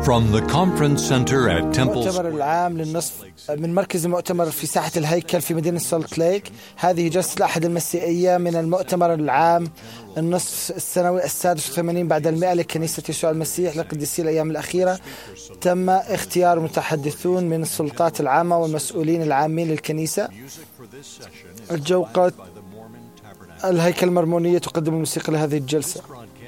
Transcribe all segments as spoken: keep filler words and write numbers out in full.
From the conference center at Temple المؤتمر العام للنصف من مركز المؤتمر في ساحة الهيكل في مدينة سولت ليك. هذه جلسة الأحد المسيحية من المؤتمر العام النصف السنوي السادس والثمانين بعد المئة لكنيسة يسوع المسيح لقديسي الأيام الأخيرة. تم اختيار متحدثون من السلطات العامة والمسؤولين العامين للكنيسة. الجوقة الهيكل المرمونية تقدم الموسيقى لهذه الجلسة.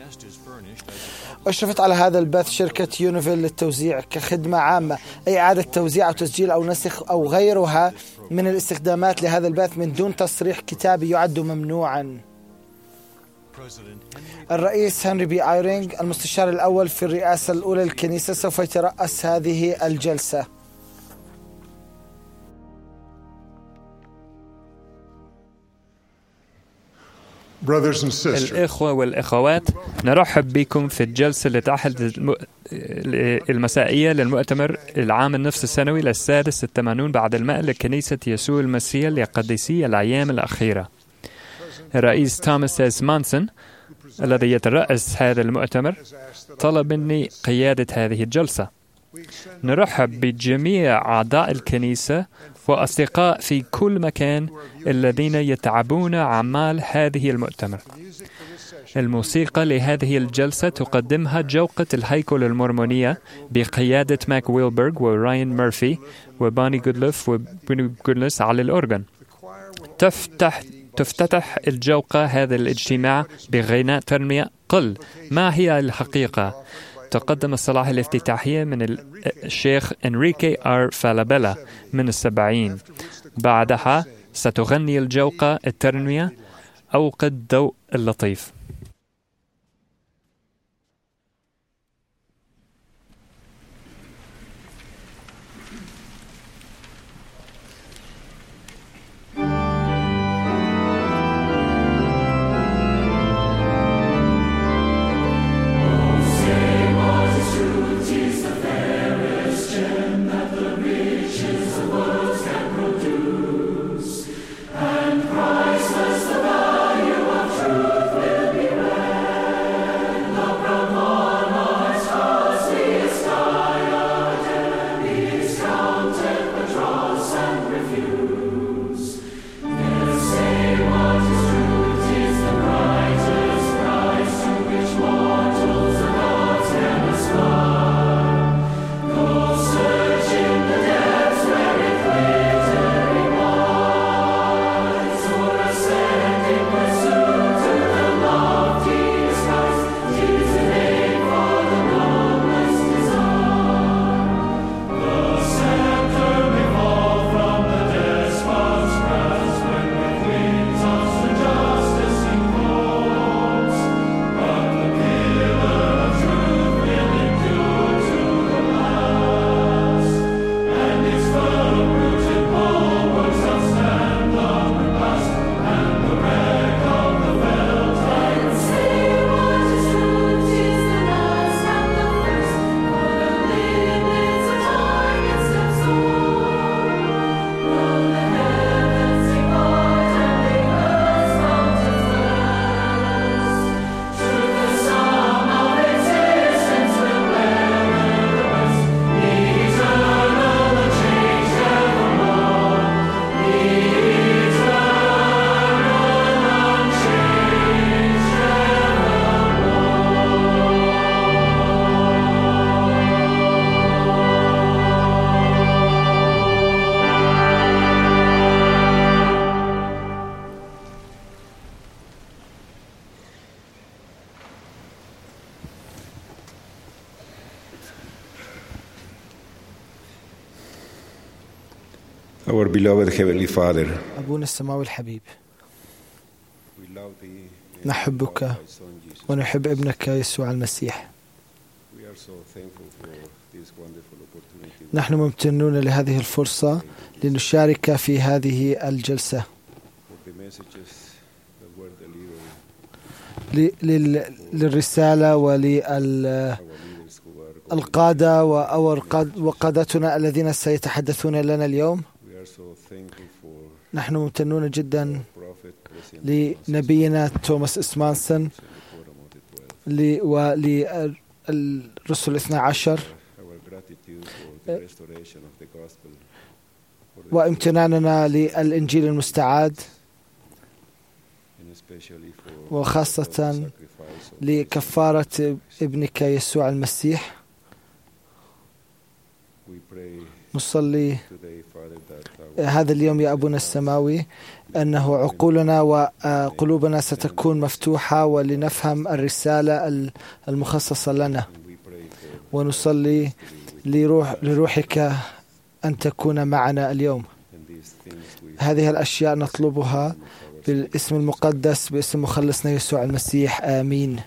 أشرفت على هذا البث شركة يونيفيل للتوزيع كخدمة عامة، أي إعادة توزيع أو تسجيل أو نسخ أو غيرها من الاستخدامات لهذا البث من دون تصريح كتابي يعد ممنوعا. الرئيس هنري بي آيرينغ المستشار الأول في الرئاسة الأولى للكنيسة سوف يترأس هذه الجلسة. الإخوة والأخوات، نرحب بكم في الجلسة الأحد المسائية للمؤتمر العام النصف السنوي للسادس الثمانون بعد المئة لكنيسة يسوع المسيح لقديسي الأيام الأخيرة. الرئيس توماس إس مانسون الذي يترأس هذا المؤتمر طلب مني قيادة هذه الجلسة. نرحب بجميع أعضاء الكنيسة وأصدقاء في كل مكان الذين يتعبون أعمال هذه المؤتمر. الموسيقى لهذه الجلسة تقدمها جوقة الهيكل المرمونية بقيادة ماك ويلبرغ وراين ميرفي وباني جودلف وبوني جودلس على الأورغن. تفتح تفتتح الجوقة هذا الاجتماع بغناء ترنيمة قل ما هي الحقيقة. تقدم الصلاة الافتتاحية من الشيخ إنريكي آر فالابيلا من السبعين. بعدها ستغني الجوقة الترنيمة أوقد ضوء اللطيف. Our beloved Heavenly Father, أبونا السماوي الحبيب، نحبك ونحب ابنك يسوع المسيح. نحن ممتنون لهذه الفرصة لنشارك في هذه الجلسة للرسالة وللقادة وقادتنا الذين سيتحدثون لنا اليوم. نحن ممتنون جدا لنبينا توماس إس مانسون وللرسل الاثنى عشر وامتناننا للإنجيل المستعاد، وخاصة لكفارة ابنك يسوع المسيح. نصلي هذا اليوم يا أبونا السماوي أنه عقولنا وقلوبنا ستكون مفتوحة ولنفهم الرسالة المخصصة لنا، ونصلي لروح لروحك أن تكون معنا اليوم. هذه الأشياء نطلبها بالاسم المقدس باسم مخلصنا يسوع المسيح، آمين.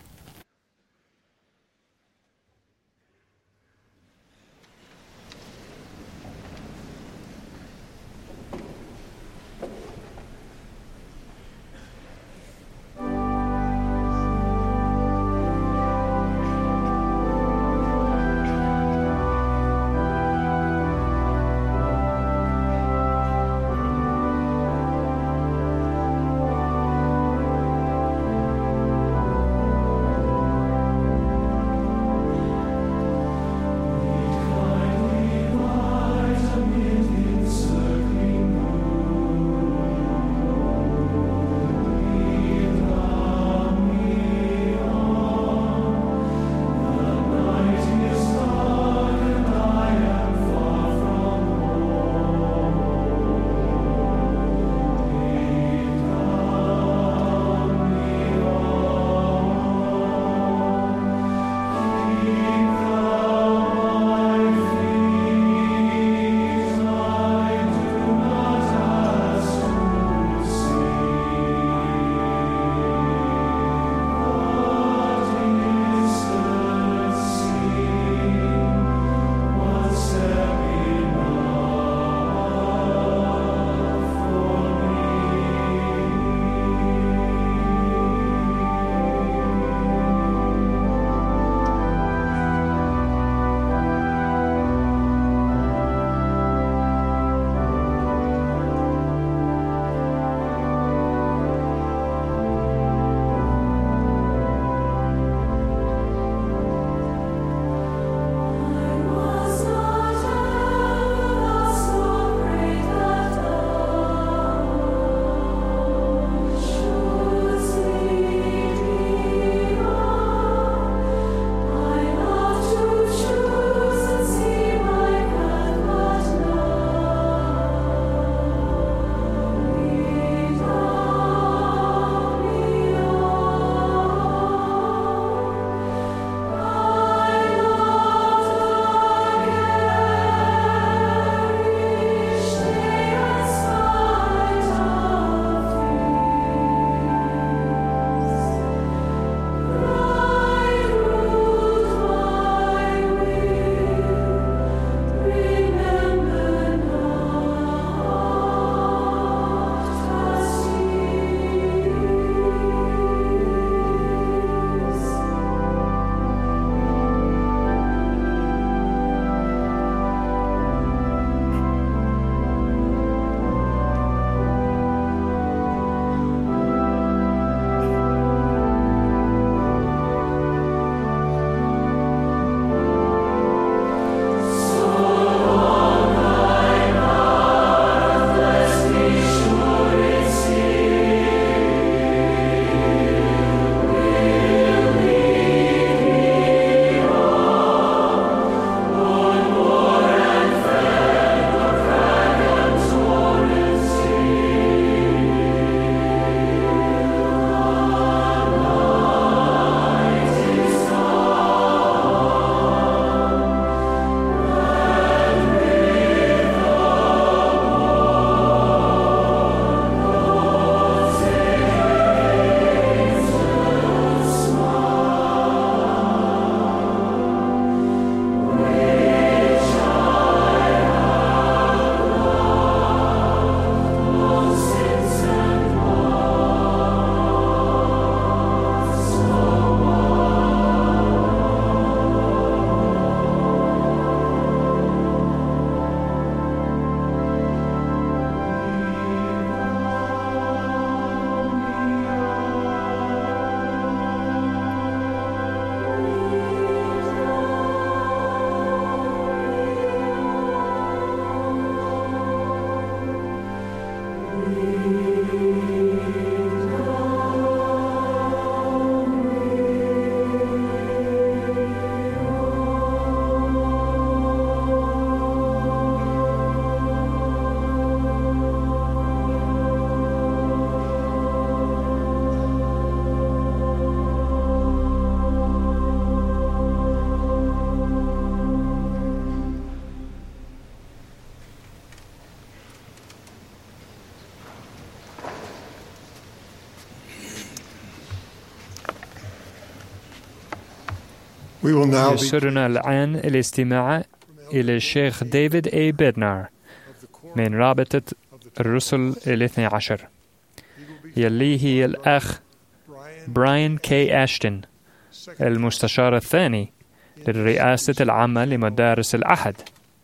يسرنا الآن الاستماع إلى الشيخ ديفيد أي بيدنار من رابطة الرسل الاثني عشر، يلي هي الأخ براين كي أشتن المستشار الثاني للرئاسة العامة لمدارس الأحد.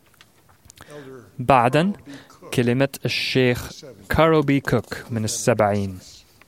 بعداً كلمة الشيخ كارل بي كوك من السبعين.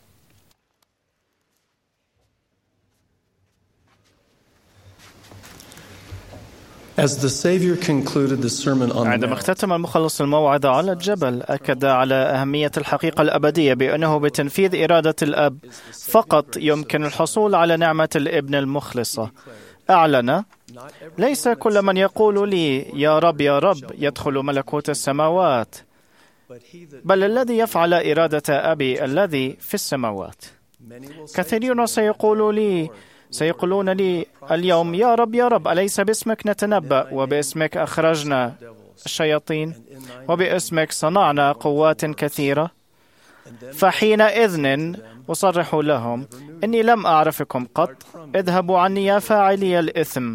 عندما اختتم المخلص الموعظة على الجبل، أكد على أهمية الحقيقة الأبدية بأنه بتنفيذ إرادة الأب فقط يمكن الحصول على نعمة الابن المخلصة. أعلن: ليس كل من يقول لي يا رب يا رب يدخل ملكوت السماوات، بل الذي يفعل إرادة أبي الذي في السماوات. كثيرون سيقولوا لي سيقولون لي اليوم يا رب يا رب، أليس باسمك نتنبأ، وباسمك أخرجنا الشياطين، وباسمك صنعنا قوات كثيرة؟ فحينئذ أصرح لهم: إني لم أعرفكم قط، اذهبوا عني يا فاعلي الإثم.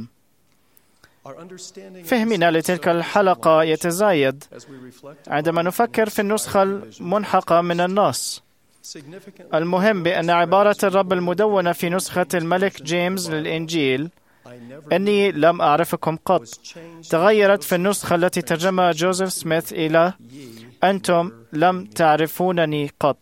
فهمنا لتلك الحلقة يتزايد عندما نفكر في النسخة المنحقة من النص. المهم بأن عبارة الرب المدونة في نسخة الملك جيمس للإنجيل إني لم أعرفكم قط تغيرت في النسخة التي ترجمها جوزيف سميث إلى أنتم لم تعرفونني قط.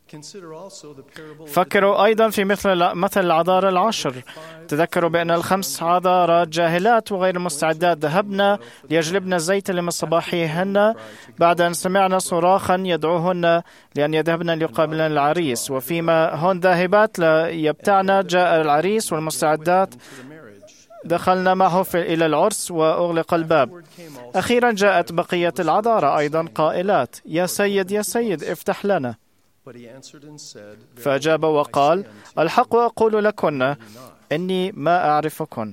فكروا أيضا في مثل مثل العذارى العشر. تذكروا بأن الخمس عذارى جاهلات وغير مستعدات ذهبنا ليجلبن الزيت لمصباحهن بعد أن سمعنا صراخا يدعوهن لأن يذهبن ليقابلن العريس، وفيما هن ذاهبات ليبتعن جاء العريس والمستعدات دخلنا معه في إلى العرس وأغلق الباب. أخيرا جاءت بقية العذارى أيضا قائلات: يا سيد يا سيد افتح لنا. فأجاب وقال: الحق أقول لكن إني ما أعرفكن.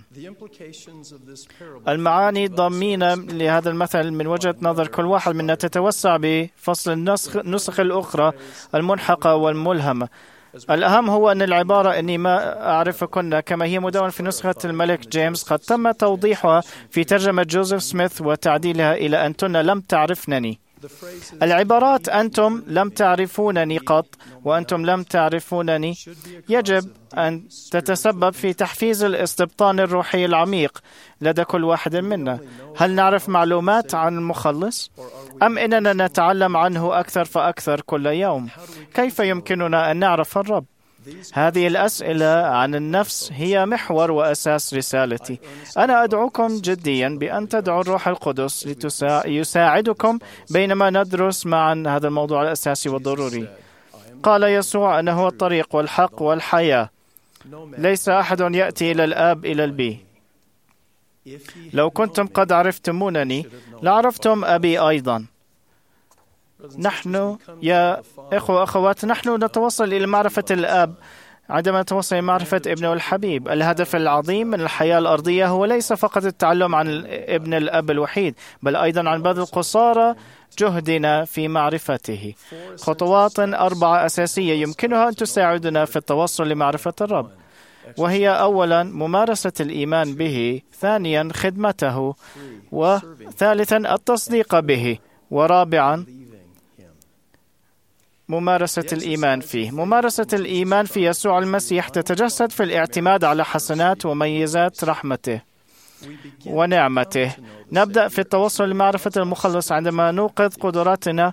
المعاني ضمينة لهذا المثل من وجهة نظر كل واحد منا تتوسع بفصل النسخ النسخ الأخرى المنحقة والملهمة. الأهم هو أن العبارة إني ما أعرفكن كما هي مدونة في نسخة الملك جيمس قد تم توضيحها في ترجمة جوزيف سميث وتعديلها إلى أنتن لم تعرفنني. العبارات أنتم لم تعرفونني قط وأنتم لم تعرفونني يجب أن تتسبب في تحفيز الاستبطان الروحي العميق لدى كل واحد منا. هل نعرف معلومات عن المخلص؟ أم إننا نتعلم عنه أكثر فأكثر كل يوم؟ كيف يمكننا أن نعرف الرب؟ هذه الأسئلة عن النفس هي محور وأساس رسالتي. أنا أدعوكم جديا بأن تدعوا الروح القدس ليساعدكم بينما ندرس معا هذا الموضوع الأساسي والضروري. قال يسوع أنه هو الطريق والحق والحياة، ليس أحد يأتي إلى الآب إلى البي. لو كنتم قد عرفتمونني لعرفتم أبي أيضا. نحن يا إخوة وأخوات نحن نتوصل إلى معرفة الآب عندما نتوصل إلى معرفة ابنه الحبيب. الهدف العظيم من الحياة الأرضية هو ليس فقط التعلم عن ابن الأب الوحيد، بل أيضا عن بذل قصارى جهدنا في معرفته. خطوات أربعة أساسية يمكنها أن تساعدنا في التوصل لمعرفة الرب، وهي أولا ممارسة الإيمان به، ثانيا خدمته، وثالثا التصديق به، ورابعا ممارسة الإيمان فيه. ممارسة الإيمان في يسوع المسيح تتجسد في الاعتماد على حسنات وميزات رحمته. ونعمته. نبدأ في التوصل لمعرفة المخلص عندما نوقظ قدراتنا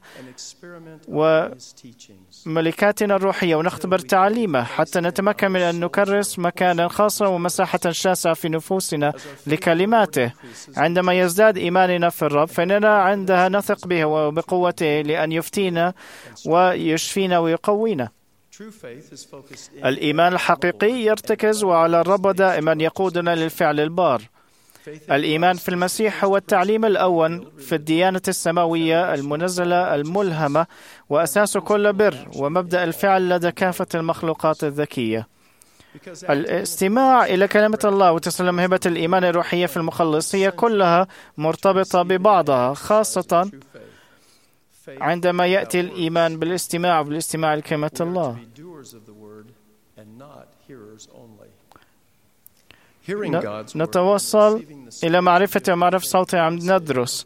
وملكاتنا الروحية ونختبر تعاليمه حتى نتمكن من أن نكرس مكانا خاصا ومساحة شاسعة في نفوسنا لكلماته. عندما يزداد إيماننا في الرب فإننا عندها نثق به وبقوته لأن يفتينا ويشفينا ويقوينا. الإيمان الحقيقي يرتكز على الرب دائما يقودنا للفعل البار. الإيمان في المسيح هو التعليم الأول في الديانة السماوية المنزلة الملهمة وأساس كل بر ومبدأ الفعل لدى كافة المخلوقات الذكية. الاستماع إلى كلمة الله وتسلم هبة الإيمان الروحية في المخلص هي كلها مرتبطة ببعضها، خاصة عندما يأتي الإيمان بالاستماع بالاستماع لكلمة الله. نتوصل إلى معرفة ومعرفة صوته عم ندرس.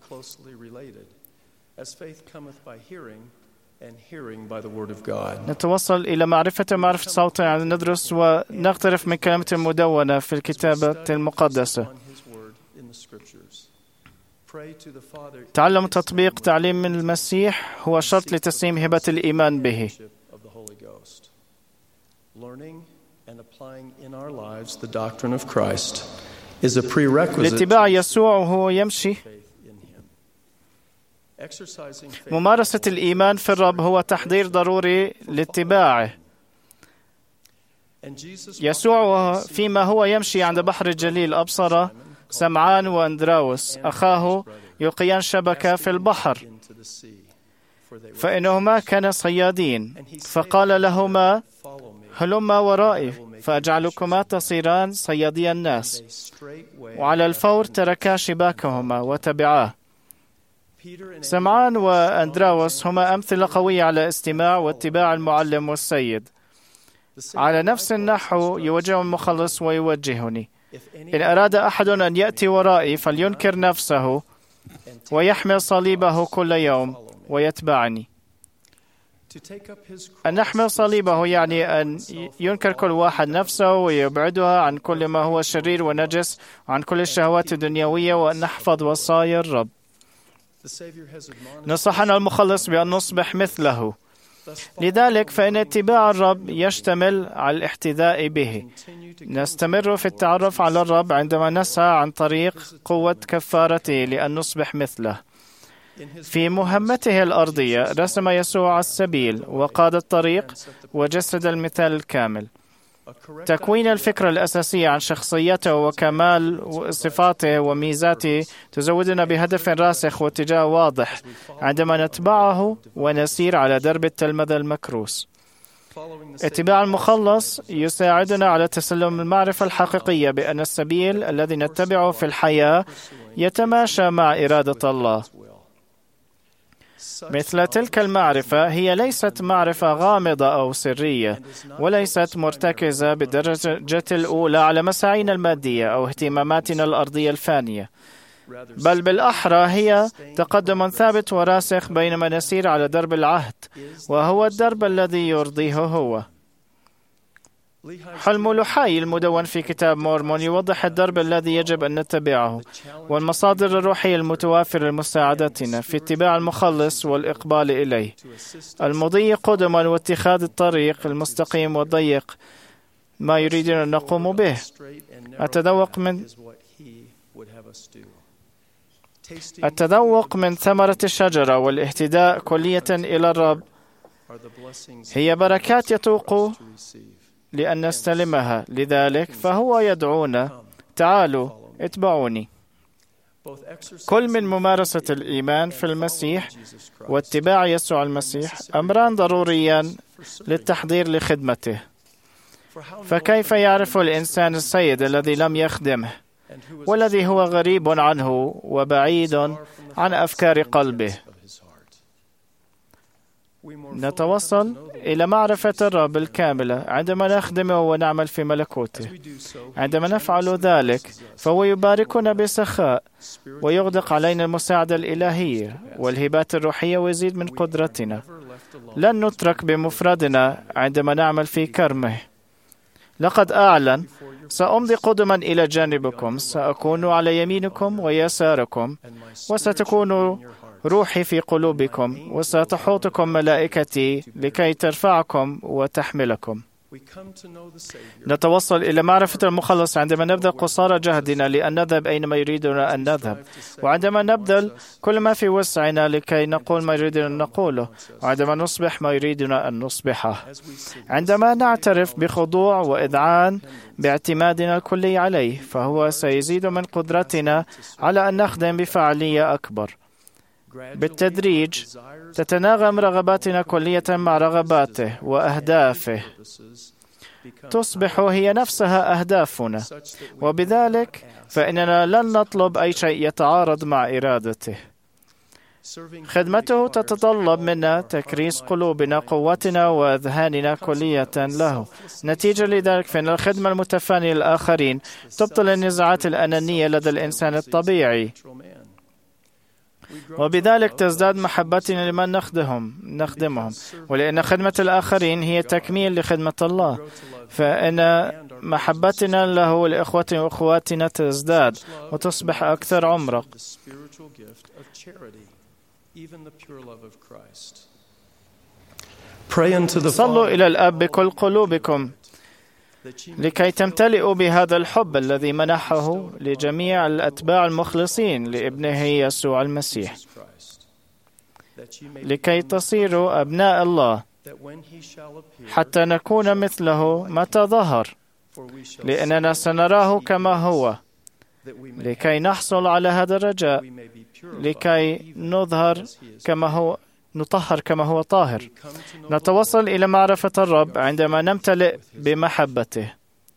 نتوصل إلى معرفة ومعرفة صوته عم ندرس ونغترف من كلمة المدونة في الكتابة المقدسة. تعلم تطبيق تعليم من المسيح هو شرط لتسليم هبة الإيمان به. لاتباع يسوع وهو يمشي. ممارسة الإيمان في الرب هو تحضير ضروري لاتباعه. يسوع فيما هو يمشي عند بحر الجليل أبصر سمعان وأندراوس أخاه يلقيان شبكة في البحر، فإنهما كانا صيادين، فقال لهما هلما ورائي فأجعلكما تصيران صيادي الناس. وعلى الفور تركا شباكهما وتبعاه. سمعان وأندراوس هما أمثلة قوية على استماع واتباع المعلم والسيد. على نفس النحو يوجه المخلص ويوجهني. إن أراد أحد أن يأتي ورائي فلينكر نفسه ويحمل صليبه كل يوم ويتبعني. أن نحمل صليبه يعني أن ينكر كل واحد نفسه ويبعدها عن كل ما هو شرير ونجس وعن كل الشهوات الدنيوية، وأن نحفظ وصايا الرب. نصحنا المخلص بأن نصبح مثله. لذلك فإن اتباع الرب يشتمل على الاحتذاء به. نستمر في التعرف على الرب عندما نسعى عن طريق قوة كفارته لأن نصبح مثله. في مهمته الأرضية رسم يسوع السبيل وقاد الطريق وجسد المثال الكامل. تكوين الفكرة الأساسية عن شخصيته وكمال صفاته وميزاته تزودنا بهدف راسخ واتجاه واضح عندما نتبعه ونسير على درب التلمذة المكروس. اتباع المخلص يساعدنا على تسلم المعرفة الحقيقية بأن السبيل الذي نتبعه في الحياة يتماشى مع إرادة الله. مثل تلك المعرفة هي ليست معرفة غامضة أو سرية، وليست مرتكزة بالدرجة الأولى على مساعينا المادية أو اهتماماتنا الأرضية الفانية، بل بالأحرى هي تقدم ثابت وراسخ بينما نسير على درب العهد، وهو الدرب الذي يرضيه هو. حلم لوحاي المدون في كتاب مورمون يوضح الدرب الذي يجب أن نتبعه والمصادر الروحية المتوافرة لمساعدتنا في اتباع المخلص والإقبال إليه. المضي قدما واتخاذ الطريق المستقيم والضيق ما يريدون أن نقوم به. التذوق من التذوق من ثمرة الشجرة والاهتداء كلية إلى الرب هي بركات يتوق لأن نستلمها. لذلك فهو يدعونا تعالوا اتبعوني. كل من ممارسة الإيمان في المسيح واتباع يسوع المسيح أمران ضروريان للتحضير لخدمته. فكيف يعرف الإنسان السيد الذي لم يخدمه والذي هو غريب عنه وبعيد عن أفكار قلبه؟ نتوصل إلى معرفة الرب الكاملة عندما نخدمه ونعمل في ملكوته. عندما نفعل ذلك فهو يباركنا بسخاء ويغدق علينا المساعدة الإلهية والهبات الروحية ويزيد من قدرتنا. لن نترك بمفردنا عندما نعمل في كرمه. لقد أعلن سأمضي قدما إلى جانبكم، سأكون على يمينكم ويساركم، وستكون روحي في قلوبكم، وستحوطكم ملائكتي لكي ترفعكم وتحملكم. نتوصل إلى معرفة المخلص عندما نبذل قصارى جهدنا لأن نذهب أينما يريدنا أن نذهب، وعندما نبذل كل ما في وسعنا لكي نقول ما يريدنا أن نقوله، وعندما نصبح ما يريدنا أن نصبحه، عندما نعترف بخضوع وإذعان باعتمادنا الكلي عليه، فهو سيزيد من قدرتنا على أن نخدم بفعالية أكبر. بالتدريج تتناغم رغباتنا كلية مع رغباته وأهدافه، تصبح هي نفسها أهدافنا، وبذلك فإننا لن نطلب أي شيء يتعارض مع إرادته. خدمته تتطلب منا تكريس قلوبنا، قوتنا وأذهاننا كلية له. نتيجة لذلك فإن الخدمة المتفانية للآخرين تبطل النزاعات الأنانية لدى الإنسان الطبيعي، وبذلك تزداد محبتنا لمن نخدمهم نخدمهم ولأن خدمة الآخرين هي تكميل لخدمة الله، فإن محبتنا له ولإخوتنا وأخواتنا تزداد وتصبح أكثر عمق. صلوا إلى الآب بكل قلوبكم لكي تمتلئوا بهذا الحب الذي منحه لجميع الأتباع المخلصين لابنه يسوع المسيح، لكي تصيروا أبناء الله، حتى نكون مثله متى ظهر، لأننا سنراه كما هو، لكي نحصل على هذا الرجاء، لكي نظهر كما هو نطهر كما هو طاهر. نتوصل إلى معرفة الرب عندما نمتلئ بمحبته.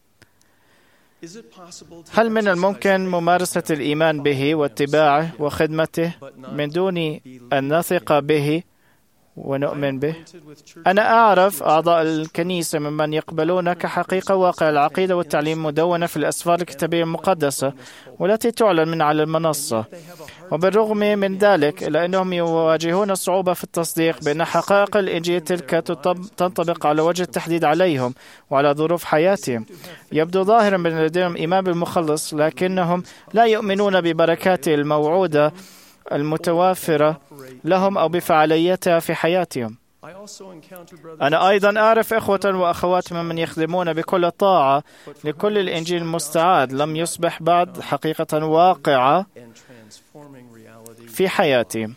هل من الممكن ممارسة الإيمان به واتباعه وخدمته من دون أن نثق به ونؤمن به؟ أنا أعرف أعضاء الكنيسة ممن يقبلون كحقيقة واقع العقيدة والتعليم مدونة في الأسفار الكتابية المقدسة والتي تعلن من على المنصة، وبالرغم من ذلك إلا أنهم يواجهون صعوبة في التصديق بأن حقائق الإنجيل تلك تنطبق على وجه التحديد عليهم وعلى ظروف حياتهم. يبدو ظاهرا بأن لديهم إيمان بالمخلص، لكنهم لا يؤمنون ببركاته الموعودة المتوافرة لهم أو بفعاليتها في حياتهم. أنا أيضا أعرف إخوة وأخوات ممن يخدمون بكل طاعة لكل الإنجيل المستعاد لم يصبح بعد حقيقة واقعة في حياتهم.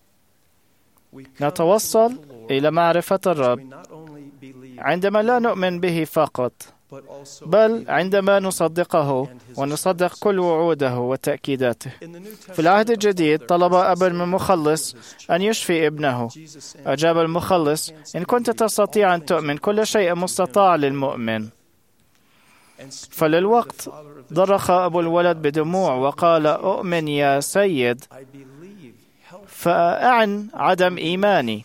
نتوصل إلى معرفة الرب عندما لا نؤمن به فقط، بل عندما نصدقه ونصدق كل وعوده وتأكيداته. في العهد الجديد طلب أب من المخلص أن يشفي ابنه. أجاب المخلص: إن كنت تستطيع أن تؤمن، كل شيء مستطاع للمؤمن. فللوقت ضرخ أبو الولد بدموع وقال: أؤمن يا سيد، فأعن عدم إيماني.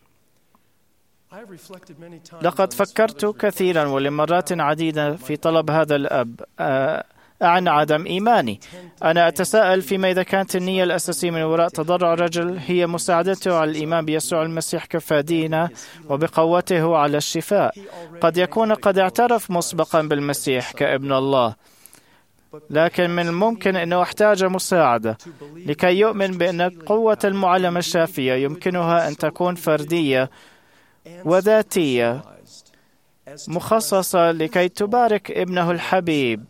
لقد فكرت كثيرا ولمرات عديدة في طلب هذا الأب عن عدم إيماني. أنا أتساءل فيما إذا كانت النية الأساسية من وراء تضرع الرجل هي مساعدته على الإيمان بيسوع المسيح كفادينا وبقوته على الشفاء. قد يكون قد اعترف مسبقا بالمسيح كابن الله، لكن من الممكن أنه احتاج مساعدة لكي يؤمن بأن قوة المعلم الشافية يمكنها أن تكون فردية وذاتية مخصصة لكي تبارك ابنه الحبيب.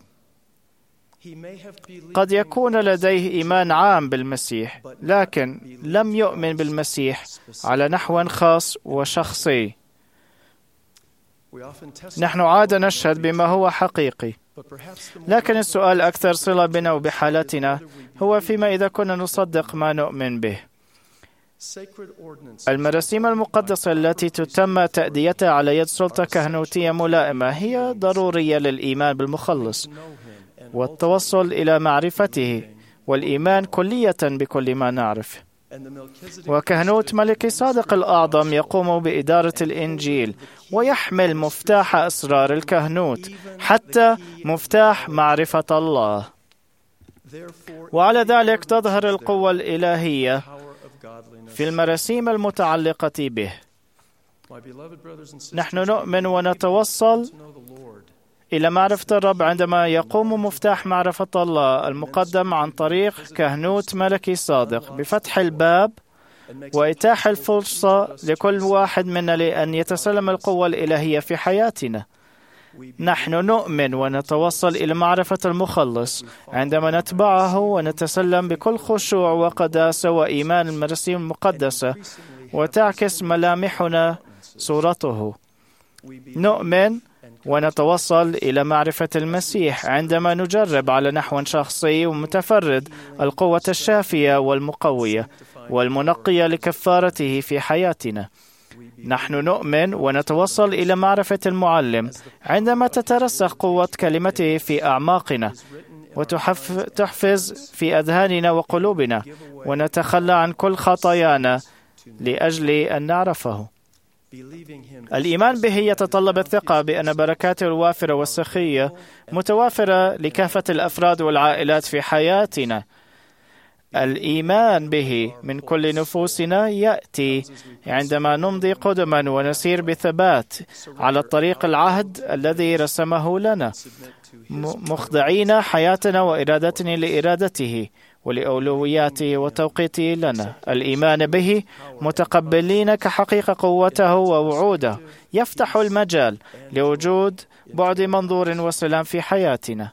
قد يكون لديه إيمان عام بالمسيح، لكن لم يؤمن بالمسيح على نحو خاص وشخصي. نحن عادة نشهد بما هو حقيقي، لكن السؤال أكثر صلة بنا وبحالتنا هو فيما إذا كنا نصدق ما نؤمن به. المراسيم المقدسة التي تتم تأديتها على يد سلطة كهنوتية ملائمة هي ضرورية للإيمان بالمخلص والتوصل إلى معرفته والإيمان كلية بكل ما نعرف. وكهنوت ملكي صادق الأعظم يقوم بإدارة الإنجيل ويحمل مفتاح أسرار الكهنوت، حتى مفتاح معرفة الله، وعلى ذلك تظهر القوة الإلهية في المراسيم المتعلقة به. نحن نؤمن ونتوصل إلى معرفة الرب عندما يقوم مفتاح معرفة الله المقدم عن طريق كهنوت ملكي صادق بفتح الباب وإتاح الفرصة لكل واحد منا لأن يتسلم القوة الإلهية في حياتنا. نحن نؤمن ونتوصل إلى معرفة المخلص عندما نتبعه ونتسلم بكل خشوع وقداسة وإيمان المرسيم المقدسة وتعكس ملامحنا صورته. نؤمن ونتوصل إلى معرفة المسيح عندما نجرب على نحو شخصي ومتفرد القوة الشافية والمقوية والمنقية لكفارته في حياتنا. نحن نؤمن ونتوصل إلى معرفة المعلم عندما تترسخ قوة كلمته في أعماقنا وتحفز في أذهاننا وقلوبنا ونتخلى عن كل خطايانا لأجل أن نعرفه. الإيمان به يتطلب الثقة بأن بركاته الوافرة والسخية متوافرة لكافة الأفراد والعائلات في حياتنا. الإيمان به من كل نفوسنا يأتي عندما نمضي قدما ونسير بثبات على الطريق العهد الذي رسمه لنا، مخضعين حياتنا وإرادتنا لإرادته ولأولوياته وتوقيته لنا. الإيمان به متقبلين كحقيقة قوته ووعوده يفتح المجال لوجود بعد منظور وسلام في حياتنا.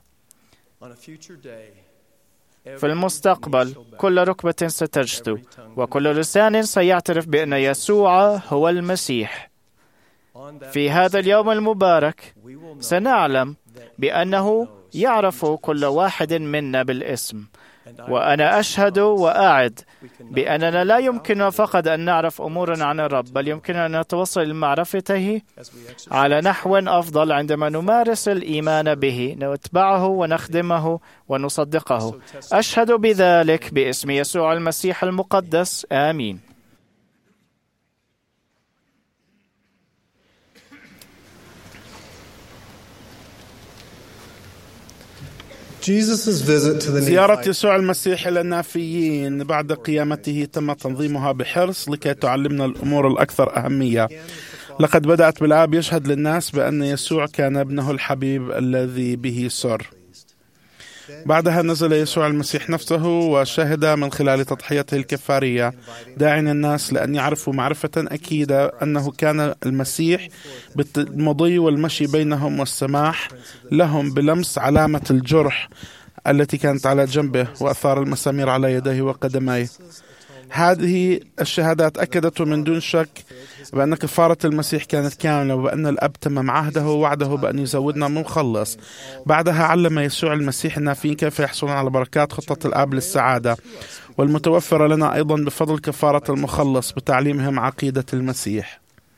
في المستقبل كل ركبة ستجثو وكل لسان سيعترف بأن يسوع هو المسيح. في هذا اليوم المبارك سنعلم بأنه يعرف كل واحد منا بالاسم، وأنا أشهد وأعد بأننا لا يمكننا فقط أن نعرف أمورا عن الرب، بل يمكننا أن نتوصل لمعرفته على نحو أفضل عندما نمارس الإيمان به، نتبعه ونخدمه ونصدقه. أشهد بذلك باسم يسوع المسيح المقدس، آمين. زيارة يسوع المسيح إلى النافيين بعد قيامته تم تنظيمها بحرص لكي تعلمنا الأمور الأكثر أهمية. لقد بدأت بالآب يشهد للناس بأن يسوع كان ابنه الحبيب الذي به سر. بعدها نزل يسوع المسيح نفسه وشهد من خلال تضحيته الكفارية، داعين الناس لأن يعرفوا معرفة أكيدة أنه كان المسيح بالمضي والمشي بينهم والسماح لهم بلمس علامة الجرح التي كانت على جنبه وأثار المسامير على يديه وقدميه. هذه الشهادات أكدت من دون شك بأن كفارة المسيح كانت كاملة وبأن الأب تمم عهده ووعده بأن يزودنا مخلص. بعدها علم يسوع المسيح النافين كيف يحصلون على بركات خطة الأب للسعادة والمتوفرة لنا أيضا بفضل كفارة المخلص بتعليمهم عقيدة المسيح.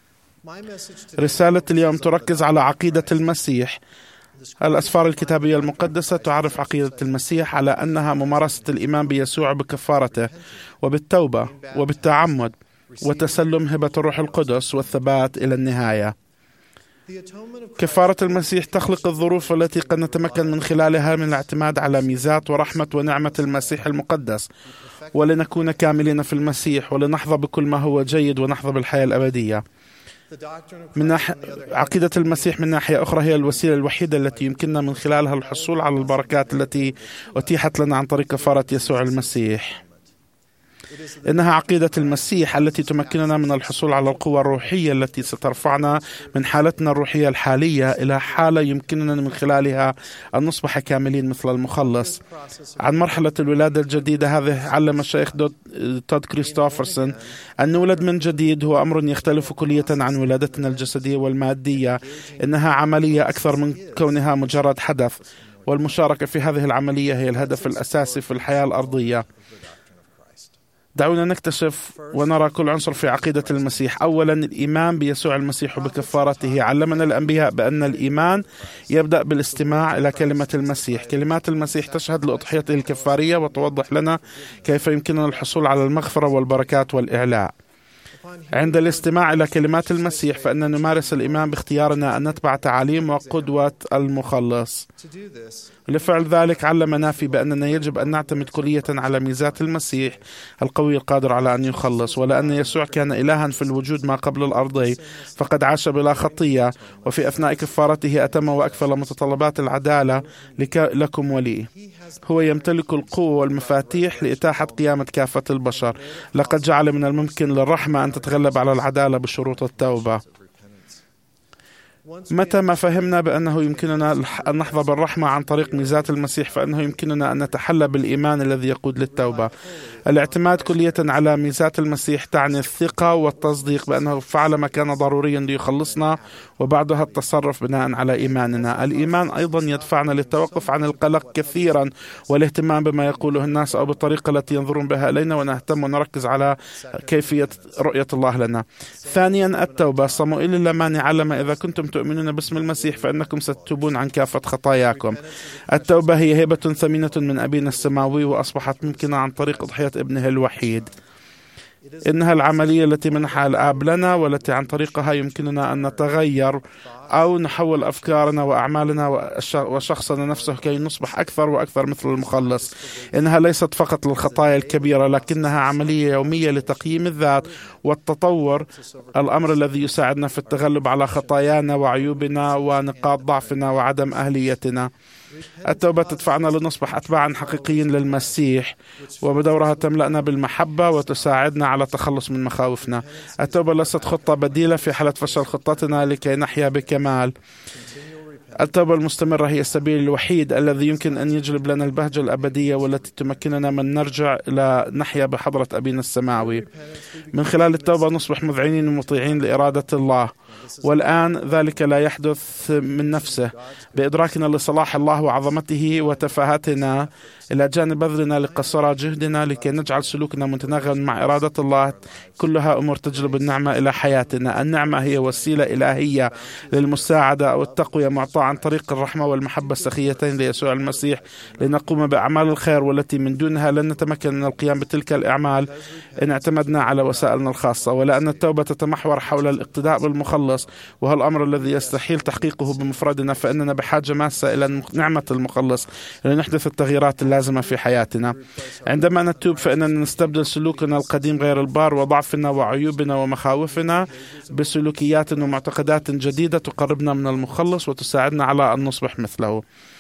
رسالة اليوم تركز على عقيدة المسيح. الأسفار الكتابية المقدسة تعرف عقيدة المسيح على أنها ممارسة الإيمان بيسوع بكفارته وبالتوبة وبالتعمد وتسلم هبة الروح القدس والثبات إلى النهاية. كفارة المسيح تخلق الظروف التي قد نتمكن من خلالها من الاعتماد على ميزات ورحمة ونعمة المسيح المقدس ولنكون كاملين في المسيح ولنحظى بكل ما هو جيد ونحظى بالحياة الأبدية. من ناحية عقيدة المسيح من ناحية أخرى هي الوسيلة الوحيدة التي يمكننا من خلالها الحصول على البركات التي أتيحت لنا عن طريق كفارة يسوع المسيح. إنها عقيدة المسيح التي تمكننا من الحصول على القوة الروحية التي سترفعنا من حالتنا الروحية الحالية إلى حالة يمكننا من خلالها أن نصبح كاملين مثل المخلص. عن مرحلة الولادة الجديدة هذه علم الشيخ تود كريستوفرسون أن نولد من جديد هو أمر يختلف كلية عن ولادتنا الجسدية والمادية. إنها عملية أكثر من كونها مجرد حدث، والمشاركة في هذه العملية هي الهدف الأساسي في الحياة الأرضية. دعونا نكتشف ونرى كل عنصر في عقيدة المسيح. أولا، الإيمان بيسوع المسيح وبكفارته. علمنا الأنبياء بأن الإيمان يبدأ بالاستماع إلى كلمة المسيح. كلمات المسيح تشهد لأضحيته الكفارية وتوضح لنا كيف يمكننا الحصول على المغفرة والبركات والإعلاء. عند الاستماع إلى كلمات المسيح فإننا نمارس الإيمان باختيارنا أن نتبع تعاليم وقدوة المخلص. لفعل ذلك علم نافي بأننا يجب أن نعتمد كلية على ميزات المسيح القوي القادر على أن يخلص، ولأن يسوع كان إلها في الوجود ما قبل الأرض فقد عاش بلا خطية، وفي أثناء كفارته أتم وأكفل متطلبات العدالة لكم ولي. هو يمتلك القوة والمفاتيح لإتاحة قيامة كافة البشر. لقد جعل من الممكن للرحمة أن تتغلب على العدالة بشروط التوبة. متى ما فهمنا بأنه يمكننا أن نحظى بالرحمة عن طريق ميزات المسيح فإنه يمكننا أن نتحلى بالإيمان الذي يقود للتوبة. الاعتماد كلية على ميزات المسيح تعني الثقة والتصديق بأنه فعل ما كان ضروريا ليخلصنا، وبعدها التصرف بناء على إيماننا. الإيمان أيضا يدفعنا للتوقف عن القلق كثيرا والاهتمام بما يقوله الناس أو بالطريقة التي ينظرون بها إلينا، ونهتم ونركز على كيفية رؤية الله لنا. ثانيا التوبة. صموئيل اللماني علم: إذا كنتم تؤمنون باسم المسيح فإنكم ستتوبون عن كافة خطاياكم. التوبة هي هبة ثمينة من أبينا السماوي، وأصبحت ممكنة عن طريق ضحية ابنه الوحيد. إنها العملية التي منحها الآب لنا، والتي عن طريقها يمكننا أن نتغير أو نحول أفكارنا وأعمالنا وشخصنا نفسه كي نصبح أكثر وأكثر مثل المخلص. إنها ليست فقط للخطايا الكبيرة، لكنها عملية يومية لتقييم الذات والتطور، الأمر الذي يساعدنا في التغلب على خطايانا وعيوبنا ونقاط ضعفنا وعدم أهليتنا. التوبة تدفعنا لنصبح أتباعا حقيقيين للمسيح، وبدورها تملأنا بالمحبة وتساعدنا على التخلص من مخاوفنا. التوبة ليست خطة بديلة في حالة فشل خطتنا لكي نحيا بكمال. التوبة المستمرة هي السبيل الوحيد الذي يمكن أن يجلب لنا البهجة الأبدية، والتي تمكننا من نرجع إلى نحيا بحضرة أبينا السماوي. من خلال التوبة نصبح مذعنين ومطيعين لإرادة الله، والآن ذلك لا يحدث من نفسه. بإدراكنا لصلاح الله وعظمته وتفاهتنا إلى جانب بذلنا لقصارى جهدنا لكي نجعل سلوكنا متناغما مع إرادة الله، كلها أمور تجلب النعمة إلى حياتنا. النعمة هي وسيلة إلهية للمساعدة أو التقوية معطاة عن طريق الرحمة والمحبة السخيتين ليسوع المسيح لنقوم بأعمال الخير، والتي من دونها لن نتمكن من القيام بتلك الأعمال إن اعتمدنا على وسائلنا الخاصة. ولأن التوبة تتمحور حول الاقتداء بالمخلص، وهو الأمر الذي يستحيل تحقيقه بمفردنا، فإننا بحاجة ماسة إلى نعمة المخلص لنحدث التغييرات اللازمة في حياتنا. عندما نتوب فإننا نستبدل سلوكنا القديم غير البار وضعفنا وعيوبنا ومخاوفنا بسلوكيات ومعتقدات جديدة تقربنا من المخلص وتساعدنا على أن نصبح مثله.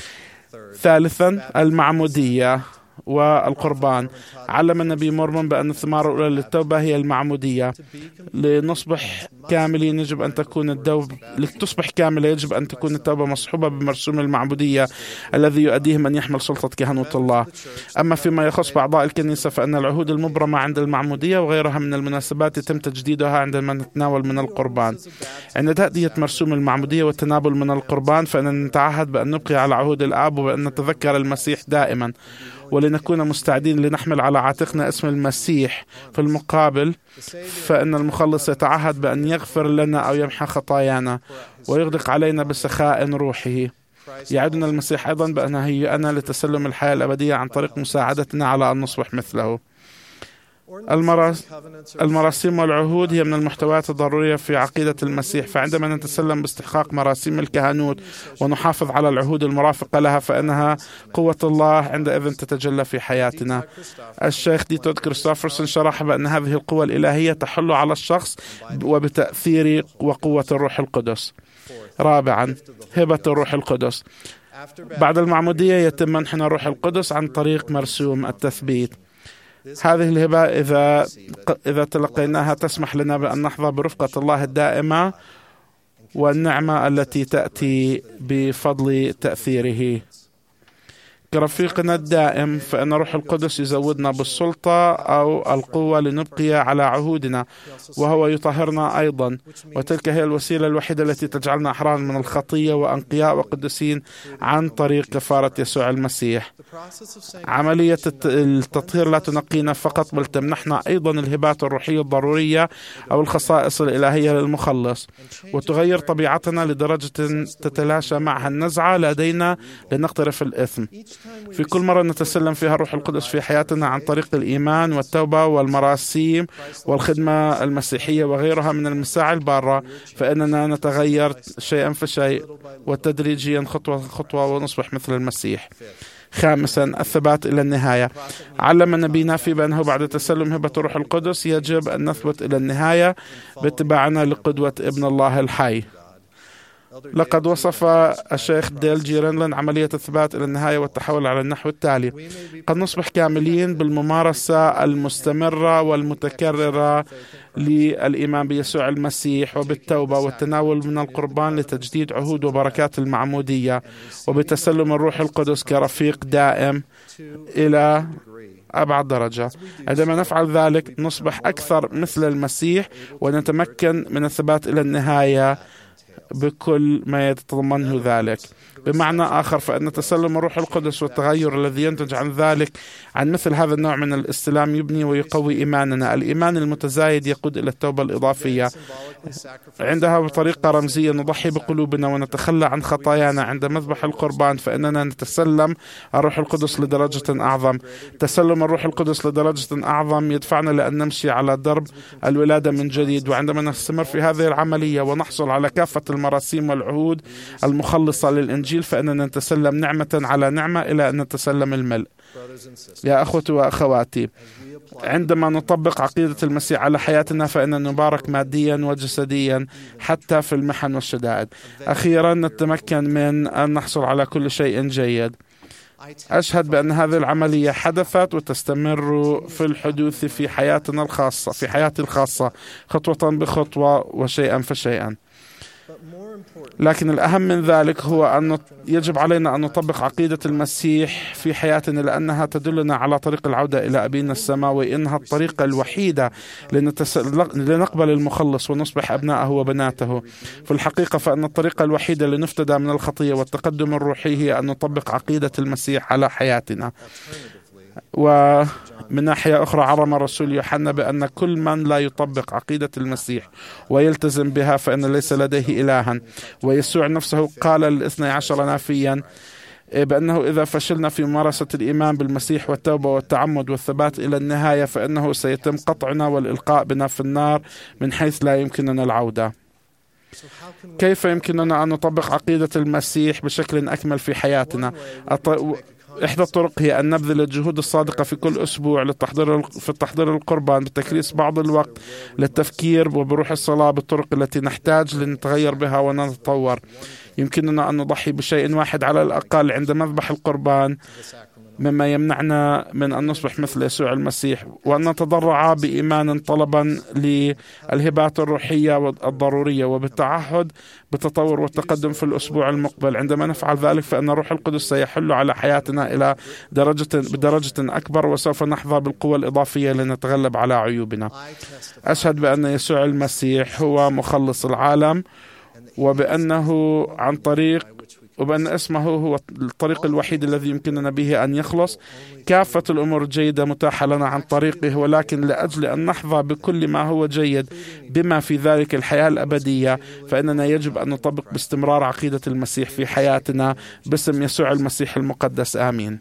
ثالثا المعمودية والقربان. علم النبي مورمون بأن الثمار الأولى للتوبة هي المعمودية. لنصبح كاملين يجب أن تكون التوبة لتصبح كاملة يجب أن تكون التوبة مصحوبة بمرسوم المعمودية الذي يؤديه من يحمل سلطة كهنوة الله. أما فيما يخص بأعضاء الكنيسة فإن العهود المبرمة عند المعمودية وغيرها من المناسبات يتم تجديدها عندما نتناول من القربان. عند تأدية مرسوم المعمودية والتناول من القربان فإننا نتعهد بأن نبقي على عهود الآب وبأن نتذكر المسيح دائما، ولنكون مستعدين لنحمل على عاتقنا اسم المسيح. في المقابل فإن المخلص يتعهد بأن يغفر لنا أو يمحى خطايانا ويغدق علينا بسخاء روحه. يعدنا المسيح أيضا بأن هيئنا لتسلم الحياة الأبدية عن طريق مساعدتنا على أن نصبح مثله. المراسيم والعهود هي من المحتويات الضرورية في عقيدة المسيح، فعندما نتسلم باستحقاق مراسيم الكهنوت ونحافظ على العهود المرافقة لها فإنها قوة الله عندئذ تتجلى في حياتنا. الشيخ ديتود كريستوفرسون شرح بأن هذه القوة الإلهية تحل على الشخص وبتأثير وقوة الروح القدس. رابعا هبة الروح القدس. بعد المعمودية يتم منحنا الروح القدس عن طريق مرسوم التثبيت. هذه الهبة إذا إذا تلقيناها تسمح لنا بأن نحظى برفقة الله الدائمة والنعمة التي تأتي بفضل تأثيره. كرفيقنا الدائم فإن روح القدس يزودنا بالسلطة أو القوة لنبقي على عهودنا، وهو يطهرنا أيضا، وتلك هي الوسيلة الوحيدة التي تجعلنا أحرار من الخطية وأنقياء وقدسين عن طريق كفارة يسوع المسيح. عملية التطهير لا تنقينا فقط بل تمنحنا أيضا الهبات الروحية الضرورية أو الخصائص الإلهية للمخلص، وتغير طبيعتنا لدرجة تتلاشى معها النزعة لدينا لنقترف الإثم. في كل مرة نتسلم فيها الروح القدس في حياتنا عن طريق الإيمان والتوبة والمراسيم والخدمة المسيحية وغيرها من المساعي البارة، فإننا نتغير شيئا فشيء وتدريجيا خطوة خطوة ونصبح مثل المسيح. خامسا، الثبات إلى النهاية. علم نبينا في بأنه بعد تسلم هبة الروح القدس يجب أن نثبت إلى النهاية باتباعنا لقدوة ابن الله الحي. لقد وصف الشيخ ديل جي رينلين عملية الثبات إلى النهاية والتحول على النحو التالي: قد نصبح كاملين بالممارسة المستمرة والمتكررة للإيمان بيسوع المسيح وبالتوبة والتناول من القربان لتجديد عهود وبركات المعمودية وبتسلم الروح القدس كرفيق دائم إلى أبعد درجة. عندما نفعل ذلك نصبح أكثر مثل المسيح ونتمكن من الثبات إلى النهاية بكل ما يتضمنه ذلك. بمعنى آخر، فإن تسلم الروح القدس والتغير الذي ينتج عن ذلك عن مثل هذا النوع من الاستلام يبني ويقوي إيماننا. الإيمان المتزايد يقود إلى التوبة الإضافية، عندها بطريقة رمزية نضحي بقلوبنا ونتخلى عن خطايانا عند مذبح القربان، فإننا نتسلم الروح القدس لدرجة أعظم. تسلم الروح القدس لدرجة أعظم يدفعنا لأن نمشي على درب الولادة من جديد، وعندما نستمر في هذه العملية ونحصل على كافة المراسيم والعهود المخلصة للإنجيل، فإننا نتسلم نعمة على نعمة إلى أن نتسلم الملء. يا أخوتي وأخواتي، عندما نطبق عقيدة المسيح على حياتنا فإننا نبارك ماديا وجسديا حتى في المحن والشدائد. أخيرا، نتمكن من أن نحصل على كل شيء جيد. أشهد بأن هذه العملية حدثت وتستمر في الحدوث في حياتنا الخاصة في حياتي الخاصة خطوة بخطوة وشيئا فشيئا. لكن الأهم من ذلك هو أن يجب علينا أن نطبق عقيدة المسيح في حياتنا، لأنها تدلنا على طريق العودة إلى أبينا السماوي. إنها الطريقة الوحيدة لنتس... لنقبل المخلص ونصبح أبناءه وبناته. في الحقيقة فإن الطريقة الوحيدة لنفتدى من الخطية والتقدم الروحي هي أن نطبق عقيدة المسيح على حياتنا. ومن ناحية أخرى عرم الرسول يوحنا بأن كل من لا يطبق عقيدة المسيح ويلتزم بها فإن ليس لديه إلها. ويسوع نفسه قال للاثني عشر نافيا بأنه إذا فشلنا في ممارسة الإيمان بالمسيح والتوبة والتعمد والثبات إلى النهاية فإنه سيتم قطعنا والإلقاء بنا في النار من حيث لا يمكننا العودة. كيف يمكننا أن نطبق عقيدة المسيح بشكل أكمل في حياتنا؟ إحدى الطرق هي أن نبذل الجهود الصادقة في كل أسبوع للتحضير في التحضير القربان بتكريس بعض الوقت للتفكير وبروح الصلاة بالطرق التي نحتاج لنتغير بها ونتطور. يمكننا أن نضحي بشيء واحد على الأقل عند مذبح القربان مما يمنعنا من أن نصبح مثل يسوع المسيح، وأن نتضرع بإيمان طلبا للهبات الروحية الضرورية وبالتعهد بالتطور والتقدم في الأسبوع المقبل. عندما نفعل ذلك فإن الروح القدس سيحل على حياتنا إلى درجة بدرجة أكبر، وسوف نحظى بالقوة الإضافية لنتغلب على عيوبنا. أشهد بأن يسوع المسيح هو مخلص العالم، وبأنه عن طريق وبأن اسمه هو الطريق الوحيد الذي يمكننا به أن يخلص. كافة الأمور الجيدة متاحة لنا عن طريقه، ولكن لأجل أن نحظى بكل ما هو جيد بما في ذلك الحياة الأبدية فإننا يجب أن نطبق باستمرار عقيدة المسيح في حياتنا باسم يسوع المسيح المقدس. آمين.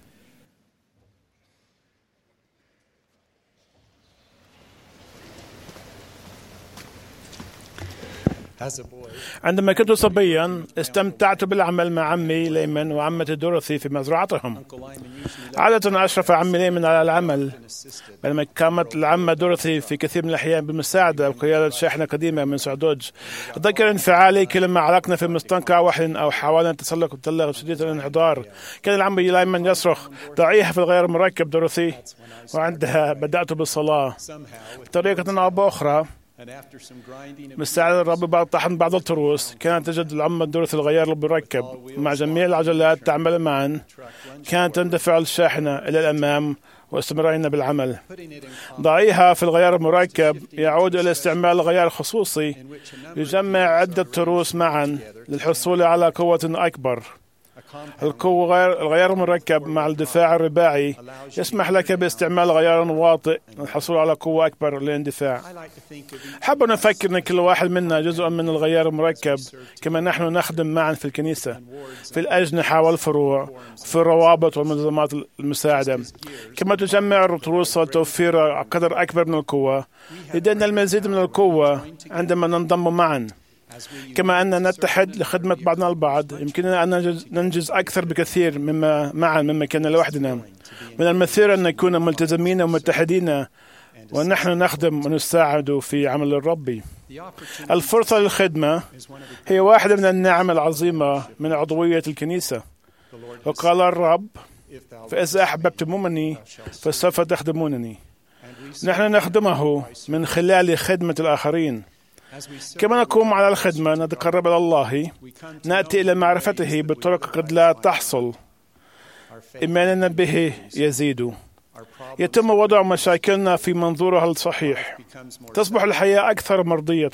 عندما كنت صبيا استمتعت بالعمل مع عمي ليمن وعمتي دورثي في مزرعتهم. عادة أشرف عمي ليمن على العمل، بينما قامت العمة دورثي في كثير من الأحيان بالمساعدة وقيادة شاحنة قديمة من سعدوج. أتذكر انفعالي كلما علقنا في مستنقع واحد أو حاولنا تسلق التلة شديد الانحدار. كان العم ليمن يصرخ: ضعيها في الغير مركب دورثي. وعندها بدأت بالصلاة بطريقة أو بأخرى مساعدة الرب بعد طحن بعض التروس. كانت تجد العمة دورثي الغيار بالركب مع جميع العجلات تعمل معا. كانت تندفع الشاحنة إلى الأمام واستمرارنا بالعمل. ضعيها في الغيار المركب يعود إلى استعمال غيار خصوصي يجمع عدة تروس معا للحصول على قوة أكبر. القوة الغيار المركب مع الدفاع الرباعي يسمح لك باستعمال غيار واطئ للحصول على قوة أكبر للاندفاع. حاب نفكر أن كل واحد منا جزء من الغيار المركب، كما نحن نخدم معا في الكنيسة في الأجنحة والفروع، في الروابط والمنظمات المساعدة. كما تجمع الرؤوس وتوفير قدر أكبر من القوة، لدينا المزيد من القوة عندما ننضم معا. كما أننا نتحد لخدمة بعضنا البعض، يمكننا أن ننجز أكثر بكثير مما معا مما كنا لوحدنا. من المثير أن نكون ملتزمين ومتحدين ونحن نخدم ونساعد في عمل الرب. الفرصة للخدمة هي واحدة من النعم العظيمة من عضوية الكنيسة. وقال الرب: فإذا أحببتموني فسوف تخدمونني. نحن نخدمه من خلال خدمة الآخرين. كما نقوم على الخدمة نتقرب إلى الله، نأتي إلى معرفته بطرق قد لا تحصل. إيماننا به يزيد، يتم وضع مشاكلنا في منظورها الصحيح، تصبح الحياة أكثر مرضية،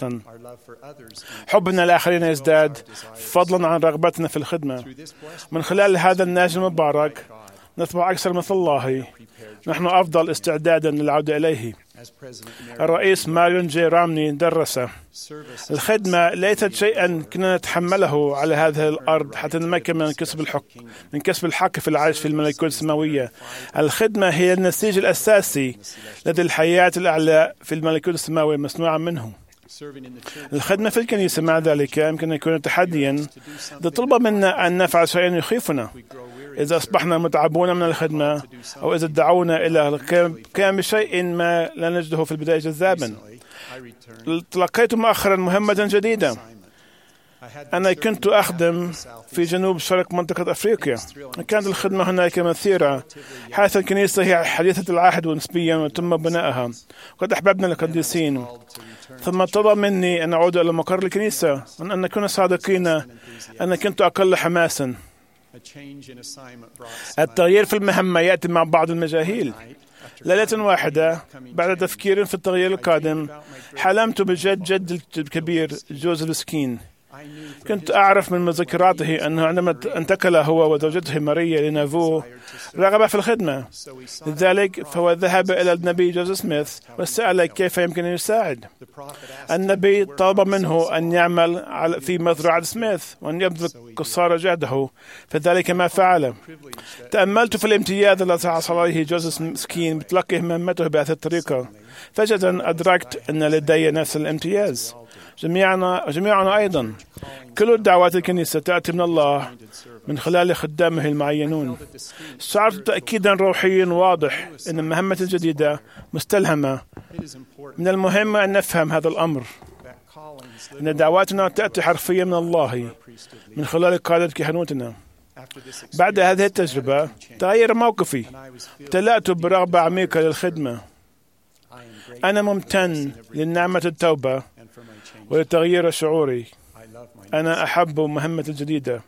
حبنا الآخرين يزداد فضلا عن رغبتنا في الخدمة. من خلال هذا النهج المبارك نصبح أكثر مثل الله، نحن أفضل استعدادا للعودة إليه. الرئيس ماريون جي رامني درس: الخدمة ليست شيئا كنا نتحمله على هذه الأرض حتى نتمكن من كسب الحق من كسب الحق في العيش في الملكوت السماوية. الخدمة هي النسيج الأساسي الذي الحياة الأعلى في الملكوت السماوي مصنوعة منه. الخدمة في الكنيسة مع ذلك يمكن أن يكون تحديا إذا طلب منا أن نفعل شيئا يخيفنا، إذا أصبحنا متعبون من الخدمة، أو إذا دعونا إلى القيام بشيء ما لا نجده في البداية جذابا. تلقيت مؤخرا مهمة جديدة. أنا كنت أخدم في جنوب شرق منطقة أفريقيا، كانت الخدمة هناك مثيرة، حيث الكنيسة هي حديثة العهد نسبيا وتم بنائها، وقد أحببنا القديسين. ثم طلب مني أن أعود إلى مقر الكنيسة، وأن أن نكون صادقين أنا كنت أقل حماسا. التغيير في المهمة يأتي مع بعض المجاهيل. ليلة واحدة بعد تفكير في التغيير القادم حلمت بجد جد الكبير جوزيف سكين. كنت أعرف من مذكراته أنه عندما انتقل هو وزوجته ماريا لنافو رغب في الخدمة، لذلك فهو ذهب إلى النبي جوزيف سميث وسأل كيف يمكن أن يساعد. النبي طلب منه أن يعمل في مزرعة سميث وأن يبذل قصارى جهده، فذلك ما فعل. تأملت في الامتياز الذي حصل عليه جوزيف سكين بتلقي مهمته بهذه الطريقة، فجأة أدركت أن لدي نفس الامتياز. جميعنا جميعنا أيضا. كل الدعوات الكنيسة تأتي من الله من خلال خدامه المعينون. شعرت تأكيدا روحيا واضح أن المهمة الجديدة مستلهمة. من المهم أن نفهم هذا الأمر، أن دعواتنا تأتي حرفيا من الله من خلال قادة كهنوتنا. بعد هذه التجربة تغير موقفي، امتلأت برغبة عميقة للخدمة. أنا ممتن لنعمة التوبة ولتغيير شعوري. أنا أحب مهمة الجديدة.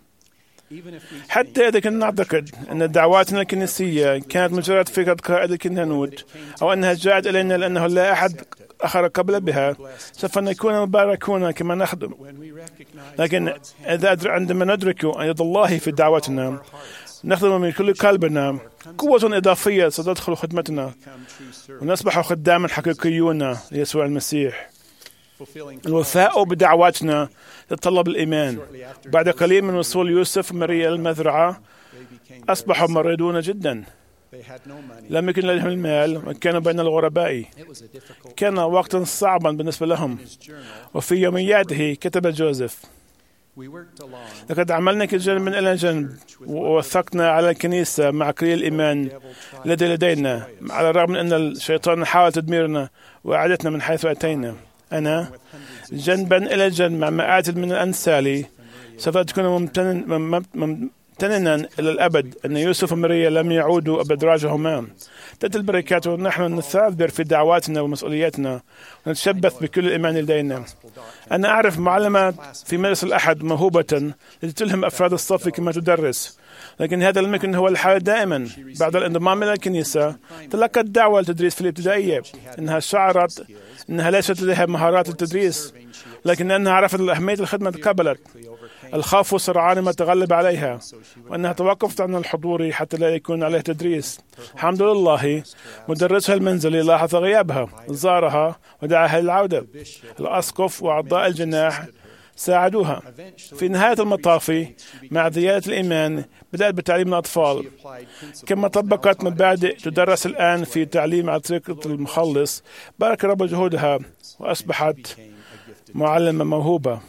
حتى إذا كنا نعتقد أن دعواتنا الكنسية كانت مجرد فكرة قائد الكهنوت، أو أنها جاءت إلينا لأنه لا أحد آخر قبل بها، سوف نكون مباركون كما نخدم. لكن إذا عندما ندرك أن يد الله في دعوتنا نخدم من كل قلبنا، قوة إضافية ستدخل خدمتنا ونصبح خداما حقيقيون ليسوع المسيح. الوفاء بدعواتنا يتطلب الإيمان. بعد قليل من وصول يوسف وماريا المزرعة أصبحوا مريضون جدا، لم يكن لديهم المال وكانوا بين الغرباء. كان وقتا صعبا بالنسبة لهم. وفي يومياته كتب جوزيف: لقد عملنا جنبا إلى جنب ووثقنا على الكنيسة مع قليل الإيمان الذي لدينا، على الرغم من أن الشيطان حاول تدميرنا وإعادتنا من حيث أتينا. أنا جنبا إلى جنب مع مئات من الأمثال سوف تكون ممتننا إلى الأبد أن يوسف وماريا لم يعودوا أبدراجهما. تأتي البركات ونحن نثابر في دعواتنا ومسؤولياتنا ونتشبث بكل الإيمان لدينا. أنا أعرف معلمة في مدرسة الأحد موهوبة التي تلهم أفراد الصف كما تدرس، لكن هذا لم يكن هو الحال دائما. بعد الانضمام إلى الكنيسة تلقت دعوة للتدريس في الابتدائية. إنها شعرت أنها ليست لديها مهارات التدريس، لكن أنها عرفت أهمية الخدمة قبلت. الخوف والسرعان ما تغلب عليها، وأنها توقفت عن الحضور حتى لا يكون عليه تدريس. الحمد لله مدرسها المنزلي لاحظ غيابها، زارها ودعاها للعودة. الأسقف وأعضاء الجناح ساعدوها. في نهاية المطاف مع زيادة الإيمان بدأت بتعليم الأطفال، كما طبقت مبادئ تدرس الآن في تعليم على طريقة المخلص. بارك رب جهودها وأصبحت معلمة موهوبة.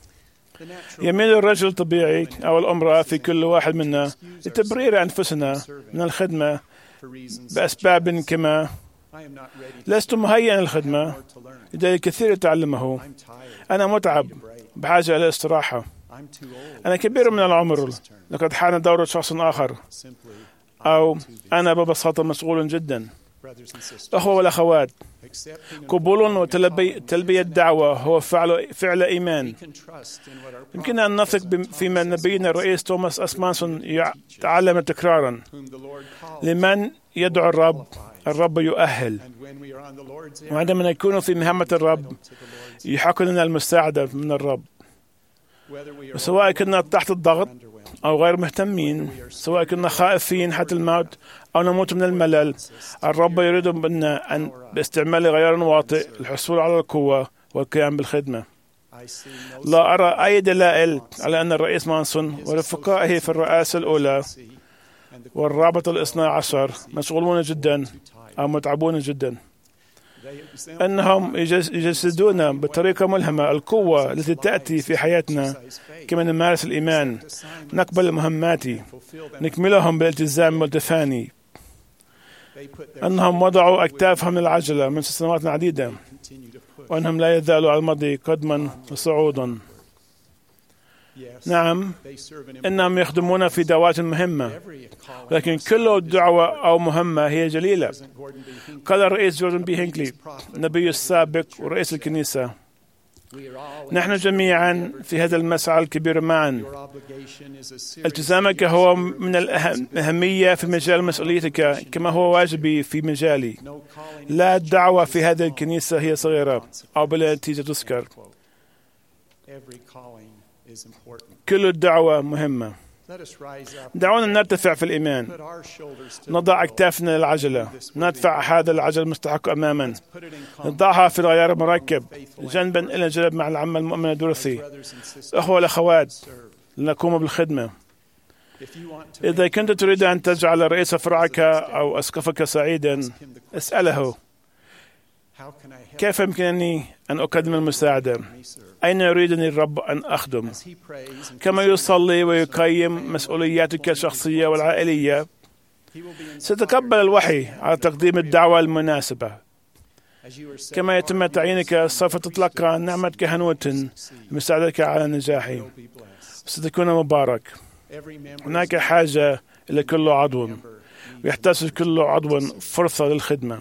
يميل الرجل الطبيعي أو الامرأة في كل واحد منا لتبرير أنفسنا من الخدمة بأسباب كما لست مهيئا للخدمة، لدي الكثير لتعلمه، أنا متعب بحاجة إلى استراحة، أنا كبير من العمر، لقد حان دور شخص آخر، أو أنا ببساطة مشغول جدا. أخوة والأخوات، قبول وتلبية الدعوة هو فعل, فعل إيمان. يمكننا أن نثق فيما نبينا الرئيس توماس أسمانسون تعلم تكرارا: لمن يدعو الرب الرب يؤهل. وعندما نكون في مهمة الرب يحق لنا المساعدة من الرب، وسواء كنا تحت الضغط أو غير مهتمين، سواء كنا خائفين حتى الموت أو نموت من الملل، الرب يريد منا أن باستعمال غير واطئ الحصول على القوة والقيام بالخدمة. لا أرى أي دلائل على أن الرئيس مانسون ورفقائه في الرئاسة الأولى والرابط الاثنى عشر مشغولون جدا أو متعبون جدا. أنهم يجسدون بطريقة ملهمة القوة التي تأتي في حياتنا كما نمارس الإيمان، نقبل المهمات، نكملهم بالالتزام والتفاني. أنهم وضعوا أكتافهم للعجلة من سنوات عديدة، وأنهم لا يزالوا على المضي قدما وصعودا. نعم، إنهم يخدمون في دعوات مهمة، لكن كل دعوة أو مهمة هي جليلة. قال الرئيس جوردن بي هينكلي النبي السابق ورئيس الكنيسة: نحن جميعا في هذا المسعى الكبير معا. التزامك هو من الأهمية في مجال مسؤوليتك كما هو واجبي في مجالي. لا دعوة في هذه الكنيسة هي صغيرة أو بلا نتيجة تذكر. كل الدعوة مهمة. دعونا نرتفع في الإيمان، نضع أكتافنا للعجلة، ندفع هذا العجل المستحق أماما، نضعها في الغيار المركب جنبا إلى جنب مع العمة المؤمنة دورثي. أخوة الأخوات، لنقوم بالخدمة. إذا كنت تريد أن تجعل رئيس فرعك أو أسقفك سعيدا، اسأله: كيف يمكنني أن أقدم المساعدة؟ أين يريدني الرب أن أخدم؟ كما يصلي ويقيم مسؤولياتك الشخصية والعائلية، ستتقبل الوحي على تقديم الدعوة المناسبة. كما يتم تعيينك، سوف تتلقى نعمة كهنوت لمساعدتك على النجاح، ستكون مبارك. هناك حاجة إلى كل عضو، ويحتاج كل عضو فرصة للخدمة.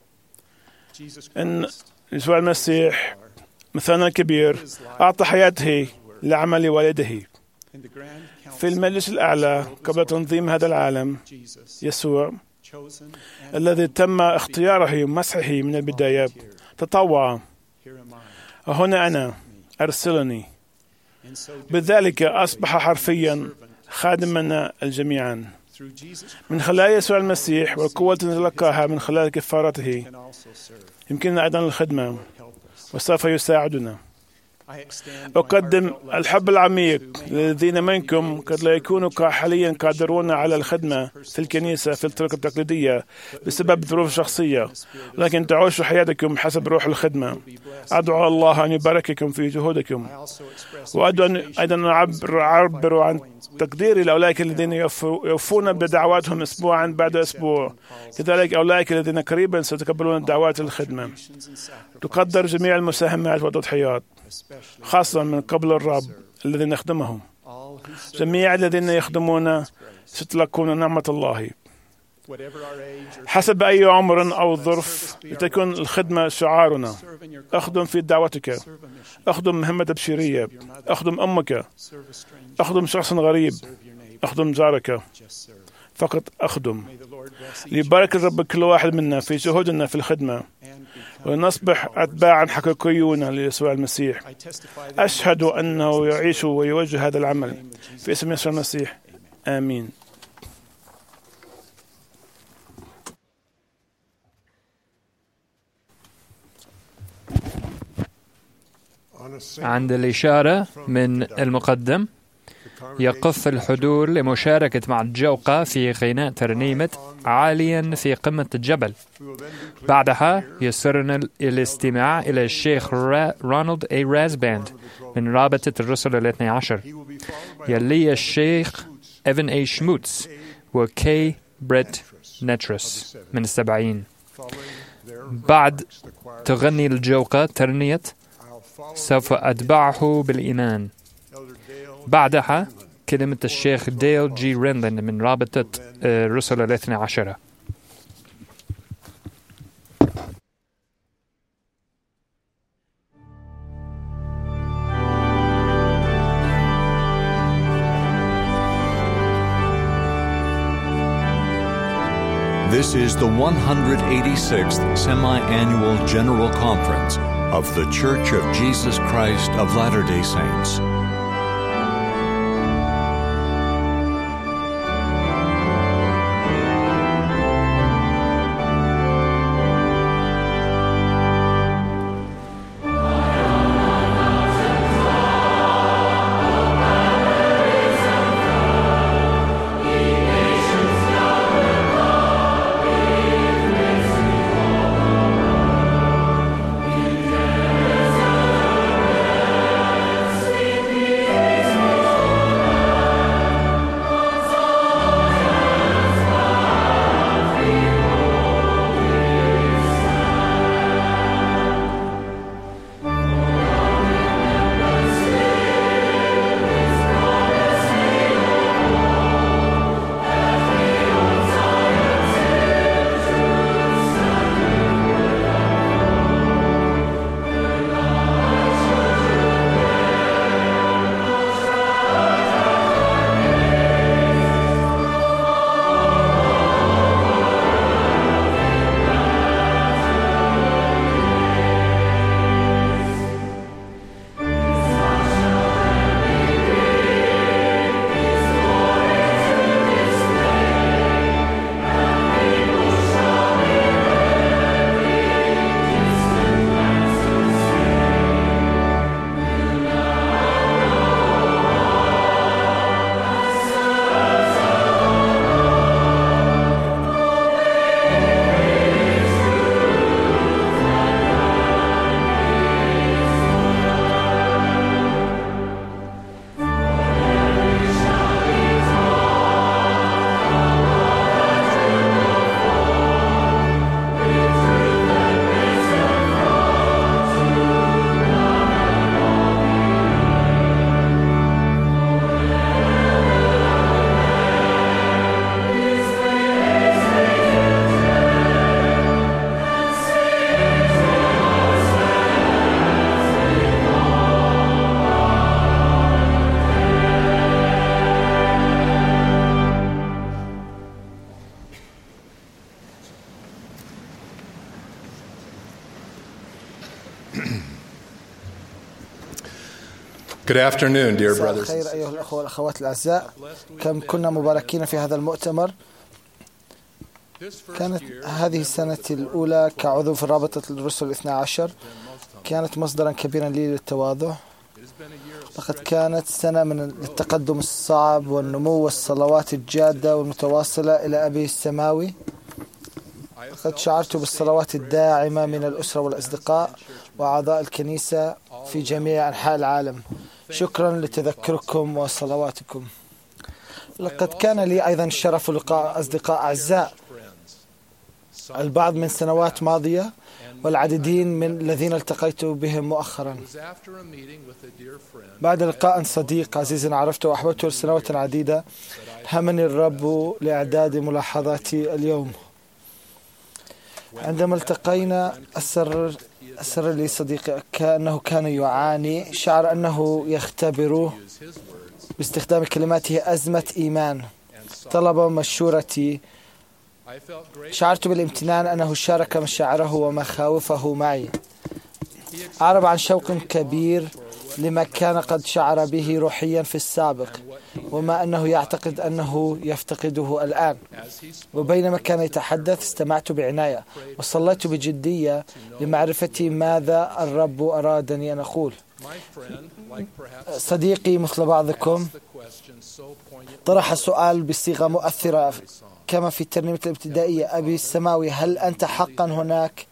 إن يسوع المسيح مثلنا الكبير أعطى حياته لعمل والده. في المجلس الأعلى قبل تنظيم هذا العالم، يسوع الذي تم اختياره ومسحه من البداية تطوع: هنا أنا، أرسلني. بذلك أصبح حرفيا خادمنا الجميعا. من خلال يسوع المسيح والقوة التي نتلقاها من خلال كفارته يمكننا أيضا الخدمة، وسوف يساعدنا. أقدم الحب العميق للذين منكم قد لا يكونوا حاليا قادرون على الخدمة في الكنيسة في الطريقة التقليدية بسبب ظروف شخصية، لكن تعيشوا حياتكم حسب روح الخدمة. أدعو الله أن يبارككم في جهودكم، وأدعو أن أيضا أعبر عن تقديري لأولئك الذين يوفون بدعواتهم أسبوعا بعد أسبوع، كذلك أولئك الذين قريبا سيتقبلون دعوات الخدمة. تقدر جميع المساهمات والتضحيات، خاصة من قبل الرب الذي نخدمهم. جميع الذين يخدمون ستلقون نعمة الله. حسب أي عمر أو ظرف لتكون الخدمة شعارنا. أخدم في دعوتك، أخدم مهمة تبشيرية، أخدم أمك، أخدم شخص غريب، أخدم جارك، فقط أخدم. ليبارك الرب كل واحد منا في جهودنا في الخدمة، ونصبح أتباعا حقيقيون ليسوع المسيح. أشهد أنه يعيش ويوجه هذا العمل في اسم يسوع المسيح، آمين. عند الإشارة من المقدم يقف الحضور لمشاركة مع الجوقة في غناء ترنيمة عاليا في قمة الجبل. بعدها يسرنا الاستماع إلى الشيخ رونالد اي رازباند من رابطة الرسل الاثني عشر، يلي الشيخ إيفن اي شموتس وكي بريت نترس من السبعين. بعد تغني الجوقة ترنية سوف أتبعه بالإيمان. بعدها كلمة الشيخ ديل جي رينلين من رابطة الرسل الاثني عشر. This is the one hundred eighty-sixth Semi-Annual General Conference of The Church of Jesus Christ of Latter-day Saints. Good afternoon, dear brothers. خير أيها الأخوة والأخوات الأعزاء، كم كنا مباركين في هذا المؤتمر. كانت هذه السنة الأولى كعضو في رابطة الرسل الاثنى عشر كانت مصدرا كبيرا لي للتواضع. لقد كانت سنة من التقدم الصعب والنمو والصلوات الجادة والمتواصلة إلى أبي السماوي. لقد شعرت بالصلوات الداعمة من الأسرة والأصدقاء وأعضاء الكنيسة في جميع أنحاء العالم. شكرا لتذكركم وصلواتكم. لقد كان لي أيضا الشرف لقاء أصدقاء أعزاء البعض من سنوات ماضية والعديدين من الذين التقيت بهم مؤخرا. بعد لقاء صديق عزيز عرفته وأحببته لسنوات عديدة، همني الرب لإعداد ملاحظاتي اليوم. عندما التقينا أسر أسر لي صديقي كأنه كان يعاني، شعر أنه يختبر باستخدام كلماته أزمة إيمان. طلب مشورتي. شعرت بالامتنان أنه شارك مشاعره ومخاوفه معي. أعرب عن شوق كبير لما كان قد شعر به روحيا في السابق وما أنه يعتقد أنه يفتقده الآن. وبينما كان يتحدث استمعت بعناية وصليت بجدية لمعرفة ماذا الرب أرادني أن أقول. صديقي مثل بعضكم طرح السؤال بصيغة مؤثرة كما في الترنيمة الابتدائية: أبي السماوي، هل أنت حقا هناك؟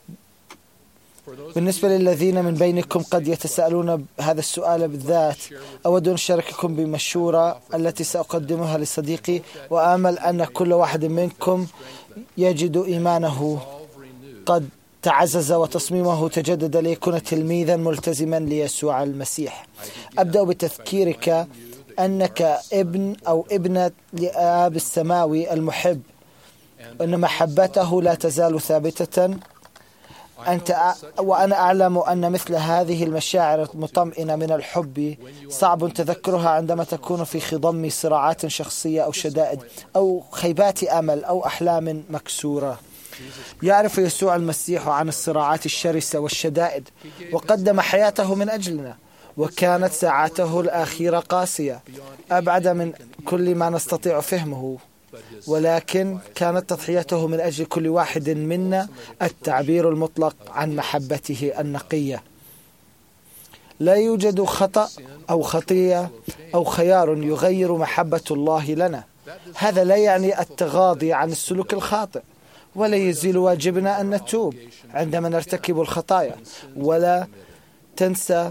بالنسبة للذين من بينكم قد يتساءلون هذا السؤال بالذات، أود أن أشارككم بمشورة التي سأقدمها لصديقي، وآمل أن كل واحد منكم يجد إيمانه قد تعزز وتصميمه تجدد ليكون تلميذا ملتزما ليسوع المسيح. أبدأ بتذكيرك أنك ابن أو ابنة لآب السماوي المحب، وأن محبته لا تزال ثابتة. أنت أ... وأنا أعلم أن مثل هذه المشاعر المطمئنة من الحب صعب تذكرها عندما تكون في خضم صراعات شخصية أو شدائد أو خيبات أمل أو أحلام مكسورة. يعرف يسوع المسيح عن الصراعات الشرسة والشدائد وقدم حياته من أجلنا، وكانت ساعاته الأخيرة قاسية أبعد من كل ما نستطيع فهمه، ولكن كانت تضحيته من أجل كل واحد منا التعبير المطلق عن محبته النقية. لا يوجد خطأ أو خطية أو خيار يغير محبة الله لنا. هذا لا يعني التغاضي عن السلوك الخاطئ، ولا يزيل واجبنا أن نتوب عندما نرتكب الخطايا. ولا تنسى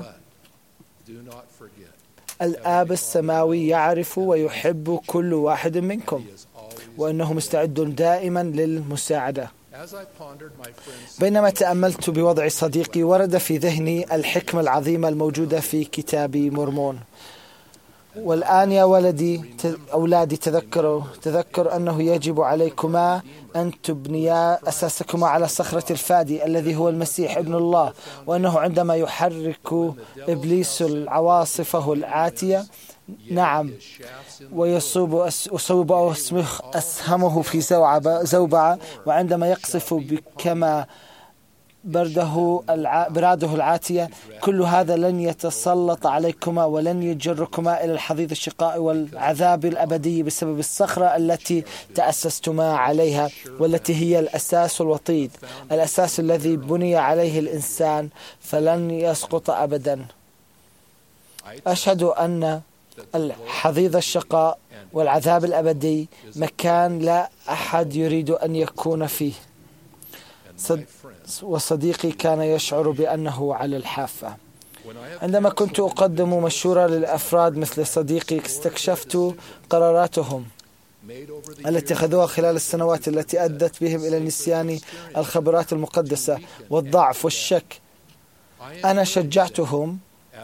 الآب السماوي يعرف ويحب كل واحد منكم، وأنه مستعد دائما للمساعدة. بينما تأملت بوضع صديقي ورد في ذهني الحكمة العظيمة الموجودة في كتاب مورمون: والآن يا ولدي أولادي تذكروا تذكر أنه يجب عليكما أن تبنيا أساسكما على صخرة الفادي الذي هو المسيح ابن الله، وأنه عندما يحرك إبليس العواصفه الآتية نعم ويصوب أصوب أسهمه في زوبعة، وعندما يقصف بكما برده الع... براده العاتية، كل هذا لن يتسلط عليكما ولن يجركما إلى الحضيض الشقاء والعذاب الأبدي بسبب الصخرة التي تأسستما عليها، والتي هي الأساس الوطيد، الأساس الذي بني عليه الإنسان، فلن يسقط أبدا. أشهد أن الحضيض الشقاء والعذاب الأبدي مكان لا أحد يريد أن يكون فيه. صد... وصديقي كان يشعر بأنه على الحافة. عندما كنت أقدم مشورة للأفراد مثل صديقي استكشفت قراراتهم التي اتخذوها خلال السنوات التي أدت بهم إلى نسيان الخبرات المقدسة والضعف والشك. أنا شجعتهم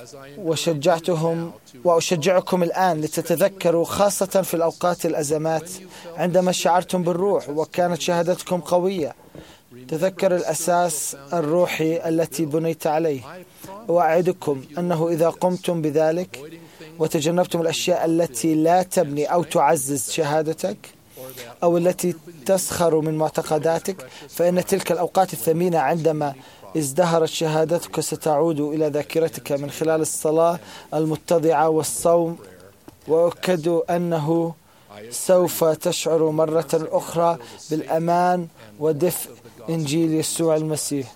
وشجعتهم وأشجعكم الآن لتتذكروا، خاصة في الأوقات الأزمات عندما شعرتم بالروح وكانت شهادتكم قوية، تذكر الأساس الروحي التي بنيت عليه. وأعدكم أنه إذا قمتم بذلك وتجنبتم الأشياء التي لا تبني أو تعزز شهادتك أو التي تسخر من معتقداتك، فإن تلك الأوقات الثمينة عندما ازدهرت شهادتك ستعود إلى ذاكرتك من خلال الصلاة المتضعة والصوم. وأكد أنه سوف تشعر مرة أخرى بالأمان ودفء إنجيل يسوع المسيح.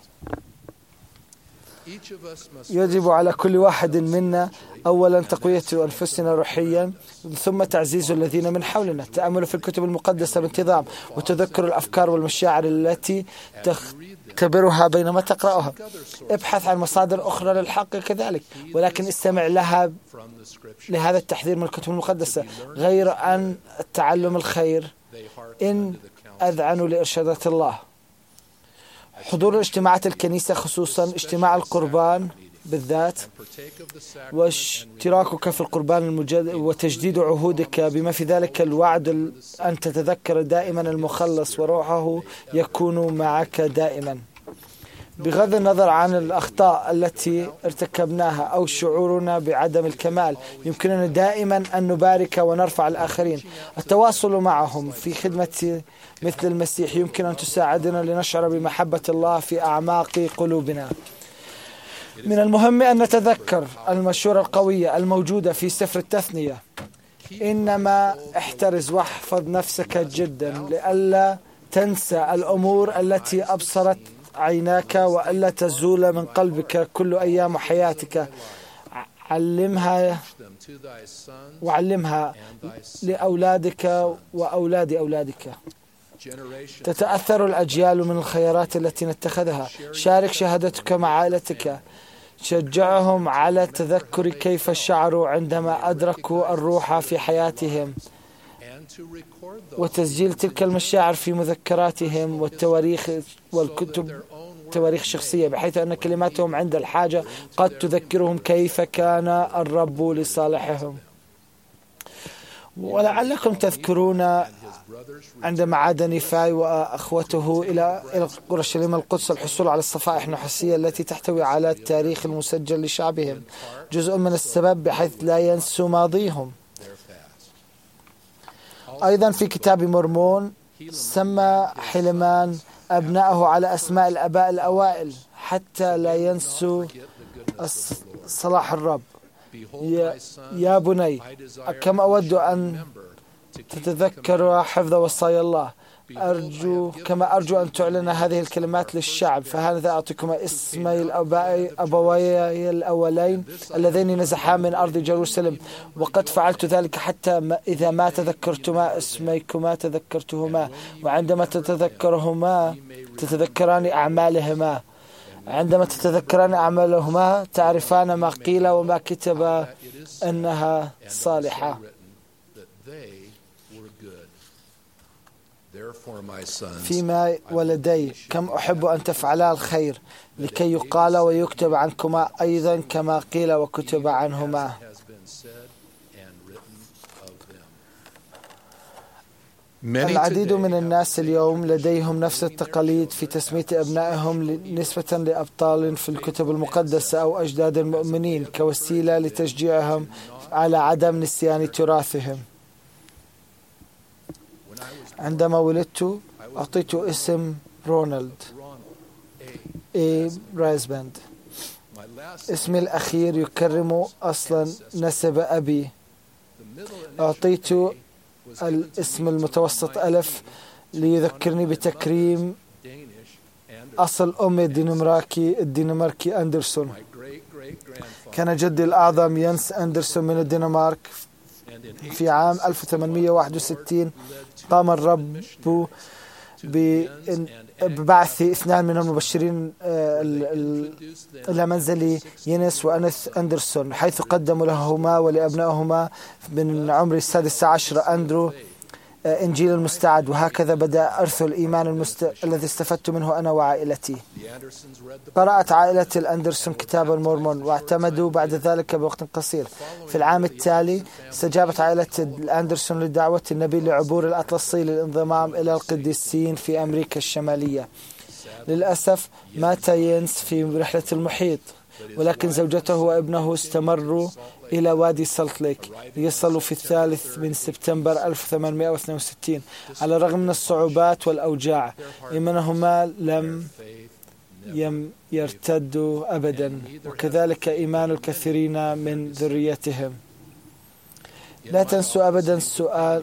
يجب على كل واحد منا أولا تقوية أنفسنا روحيا، ثم تعزيز الذين من حولنا، التأمل في الكتب المقدسة بانتظام، وتذكر الأفكار والمشاعر التي تختبرها بينما تقرأها. ابحث عن مصادر أخرى للحق كذلك، ولكن استمع لها لهذا التحذير من الكتب المقدسة، غير أن التعلم الخير إن أذعنوا لإرشادات الله. حضور اجتماعات الكنيسة خصوصا اجتماع القربان بالذات، واشتراكك في القربان المجدد وتجديد عهودك بما في ذلك الوعد أن تتذكر دائما المخلص وروحه يكون معك دائما. بغض النظر عن الأخطاء التي ارتكبناها أو شعورنا بعدم الكمال، يمكننا دائما أن نبارك ونرفع الآخرين. التواصل معهم في خدمة مثل المسيح يمكن أن تساعدنا لنشعر بمحبة الله في أعماق قلوبنا. من المهم أن نتذكر المشورة القوية الموجودة في سفر التثنية: إنما احترز واحفظ نفسك جدا لئلا تنسى الأمور التي أبصرت عيناك وألا تزول من قلبك كل أيام حياتك. علمها وعلمها لأولادك وأولاد أولادك. تتأثر الأجيال من الخيارات التي نتخذها. شارك شهادتك مع عائلتك. شجعهم على تذكر كيف شعروا عندما أدركوا الروح في حياتهم، وتسجيل تلك المشاعر في مذكراتهم والتواريخ والكتب تواريخ شخصية، بحيث أن كلماتهم عند الحاجة قد تذكرهم كيف كان الرب لصالحهم. ولعلكم تذكرون عندما عاد نيفاي وأخوته إلى إلى أورشليم القدس الحصول على الصفائح النحاسية التي تحتوي على التاريخ المسجل لشعبهم، جزء من السبب بحيث لا ينسوا ماضيهم. أيضا في كتاب مرمون سمى حلمان أبنائه على أسماء الآباء الأوائل حتى لا ينسوا صلاح الرب. يا, يا بني، كم أود أن تتذكر حفظ وصايا الله. أرجو كما أرجو أن تعلن هذه الكلمات للشعب. فهذا أعطيكم اسمي الأباء أبوي الأولين اللذين نزحا من أرض جيروسلم، وقد فعلت ذلك حتى إذا ما تذكرتما اسميكما تذكرتهما، وعندما تتذكرهما تتذكران أعمالهما. عندما تتذكران أعمالهما تعرفان ما قيل وما كتب أنها صالحة. فيما ولدي، كم أحب أن تفعلا الخير لكي يقال ويكتب عنكما أيضا كما قيل وكتب عنهما. العديد من الناس اليوم لديهم نفس التقاليد في تسمية أبنائهم نسبة لأبطال في الكتب المقدسة أو أجداد المؤمنين كوسيلة لتشجيعهم على عدم نسيان تراثهم. عندما ولدت أعطيت اسم رونالد إي برايزباند. اسمي الأخير يكرم أصلا نسب أبي. أعطيت الاسم المتوسط ألف ليذكرني بتكريم أصل أمي الدنماركي الدنماركي أندرسون. كان جدي الأعظم ينس أندرسون من الدنمارك. في عام ألف وثمانمئة وواحد وستين قام الرب ببعث اثنان من المبشرين إلى منزل ينس وأنث أندرسون، حيث قدموا لهما ولأبنائهما من عمر السادس عشر أندرو إنجيل المستعد. وهكذا بدأ أرث الإيمان المست... الذي استفدت منه أنا وعائلتي. قرأت عائلة الأندرسون كتاب المورمون واعتمدوا بعد ذلك بوقت قصير. في العام التالي استجابت عائلة الأندرسون لدعوة النبي لعبور الأطلسي للانضمام إلى القديسين في أمريكا الشمالية. للأسف مات ينس في رحلة المحيط، ولكن زوجته وابنه استمروا إلى وادي سالت ليك ليصلوا في الثالث من سبتمبر ألف وثمانمئة واثنين وستين. على الرغم من الصعوبات والأوجاع إيمانهما لم يم يرتدوا أبدا، وكذلك إيمان الكثيرين من ذريتهم. لا تنسوا أبدا السؤال.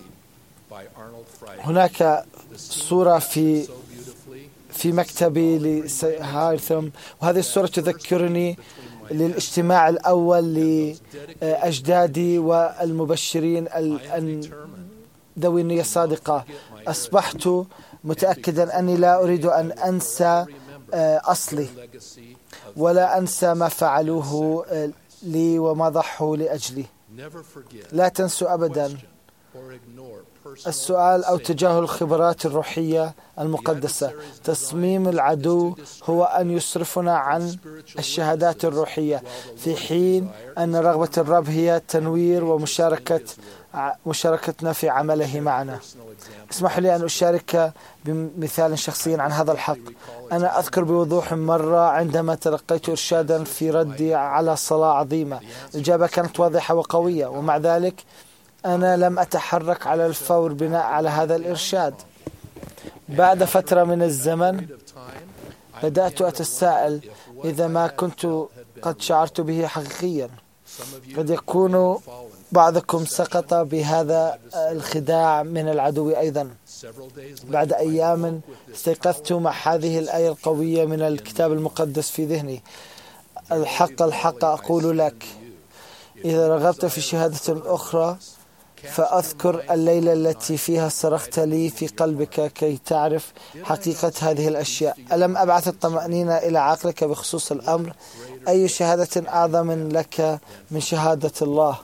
هناك صورة في في مكتبي لهايثم، وهذه الصورة تذكرني للاجتماع الأول لأجدادي والمبشرين ذوي النية الصادقة. أصبحت متأكدا أني لا أريد أن أنسى أصلي ولا أنسى ما فعلوه لي وما ضحوا لأجلي. لا تنسوا أبدا السؤال أو تجاهل الخبرات الروحية المقدسة. تصميم العدو هو أن يصرفنا عن الشهادات الروحية، في حين أن رغبة الرب هي تنوير ومشاركة مشاركتنا في عمله معنا. اسمحوا لي أن أشارك بمثال شخصي عن هذا الحق. أنا أذكر بوضوح مرة عندما تلقيت إرشادا في ردي على صلاة عظيمة. الإجابة كانت واضحة وقوية، ومع ذلك أنا لم أتحرك على الفور بناء على هذا الإرشاد. بعد فترة من الزمن بدأت أتساءل إذا ما كنت قد شعرت به حقيقيا. قد يكون بعضكم سقط بهذا الخداع من العدو أيضا. بعد أيام استيقظت مع هذه الآية القوية من الكتاب المقدس في ذهني: الحق الحق أقول لك، إذا رغبت في شهادة أخرى فأذكر الليلة التي فيها صرخت لي في قلبك كي تعرف حقيقة هذه الأشياء. ألم أبعث الطمأنينة إلى عقلك بخصوص الأمر؟ أي شهادة أعظم لك من شهادة الله؟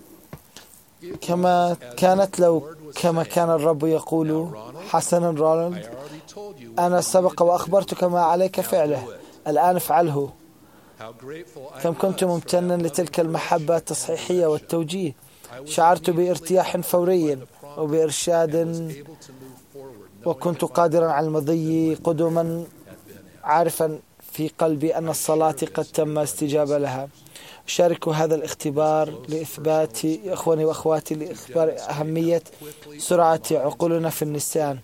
كما كانت لو كما كان الرب يقول: حسنا رونالد، أنا سبق وأخبرتك ما عليك فعله، الآن افعله. كم كنت ممتنا لتلك المحبة التصحيحية والتوجيه. شعرت بارتياح فوري وبإرشاد، وكنت قادرا على المضي قدما، عارفا في قلبي أن الصلاة قد تم استجابة لها. أشارك هذا الاختبار لإثبات إخواني وأخواتي لإخبار أهمية سرعة عقولنا في النسيان،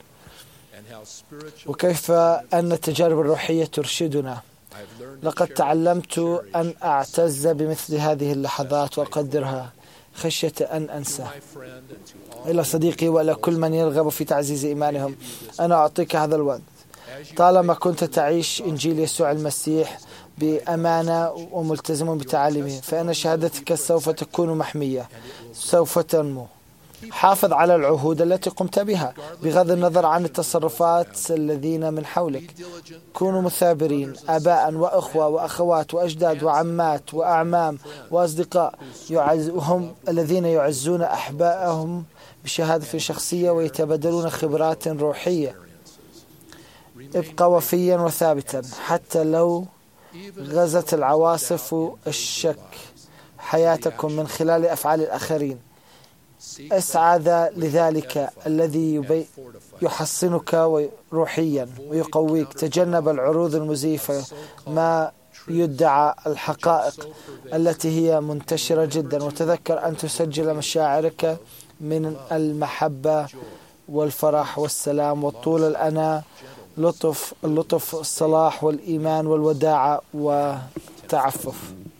وكيف أن التجارب الروحية ترشدنا. لقد تعلمت أن أعتز بمثل هذه اللحظات وأقدرها خشية أن أنسى. إلى صديقي وإلى كل من يرغب في تعزيز إيمانهم، أنا أعطيك هذا الوعد: طالما كنت تعيش إنجيل يسوع المسيح بأمانة وملتزم بتعاليمه، فإن شهادتك سوف تكون محمية، سوف تنمو. حافظ على العهود التي قمت بها بغض النظر عن التصرفات الذين من حولك. كونوا مثابرين، آباء وأخوة وأخوات وأجداد وعمات وأعمام وأصدقاء هم الذين يعزون أحبائهم بشهادة شخصية ويتبادلون خبرات روحية. ابقى وفيا وثابتا حتى لو غزت العواصف الشك حياتكم من خلال أفعال الآخرين. اسعى لذلك الذي يحصنك روحيا ويقويك. تجنب العروض المزيفة ما يدعى الحقائق التي هي منتشرة جدا، وتذكر أن تسجل مشاعرك من المحبة والفرح والسلام والطول الأناة، لطف اللطف الصلاح والإيمان والوداعة والتعفف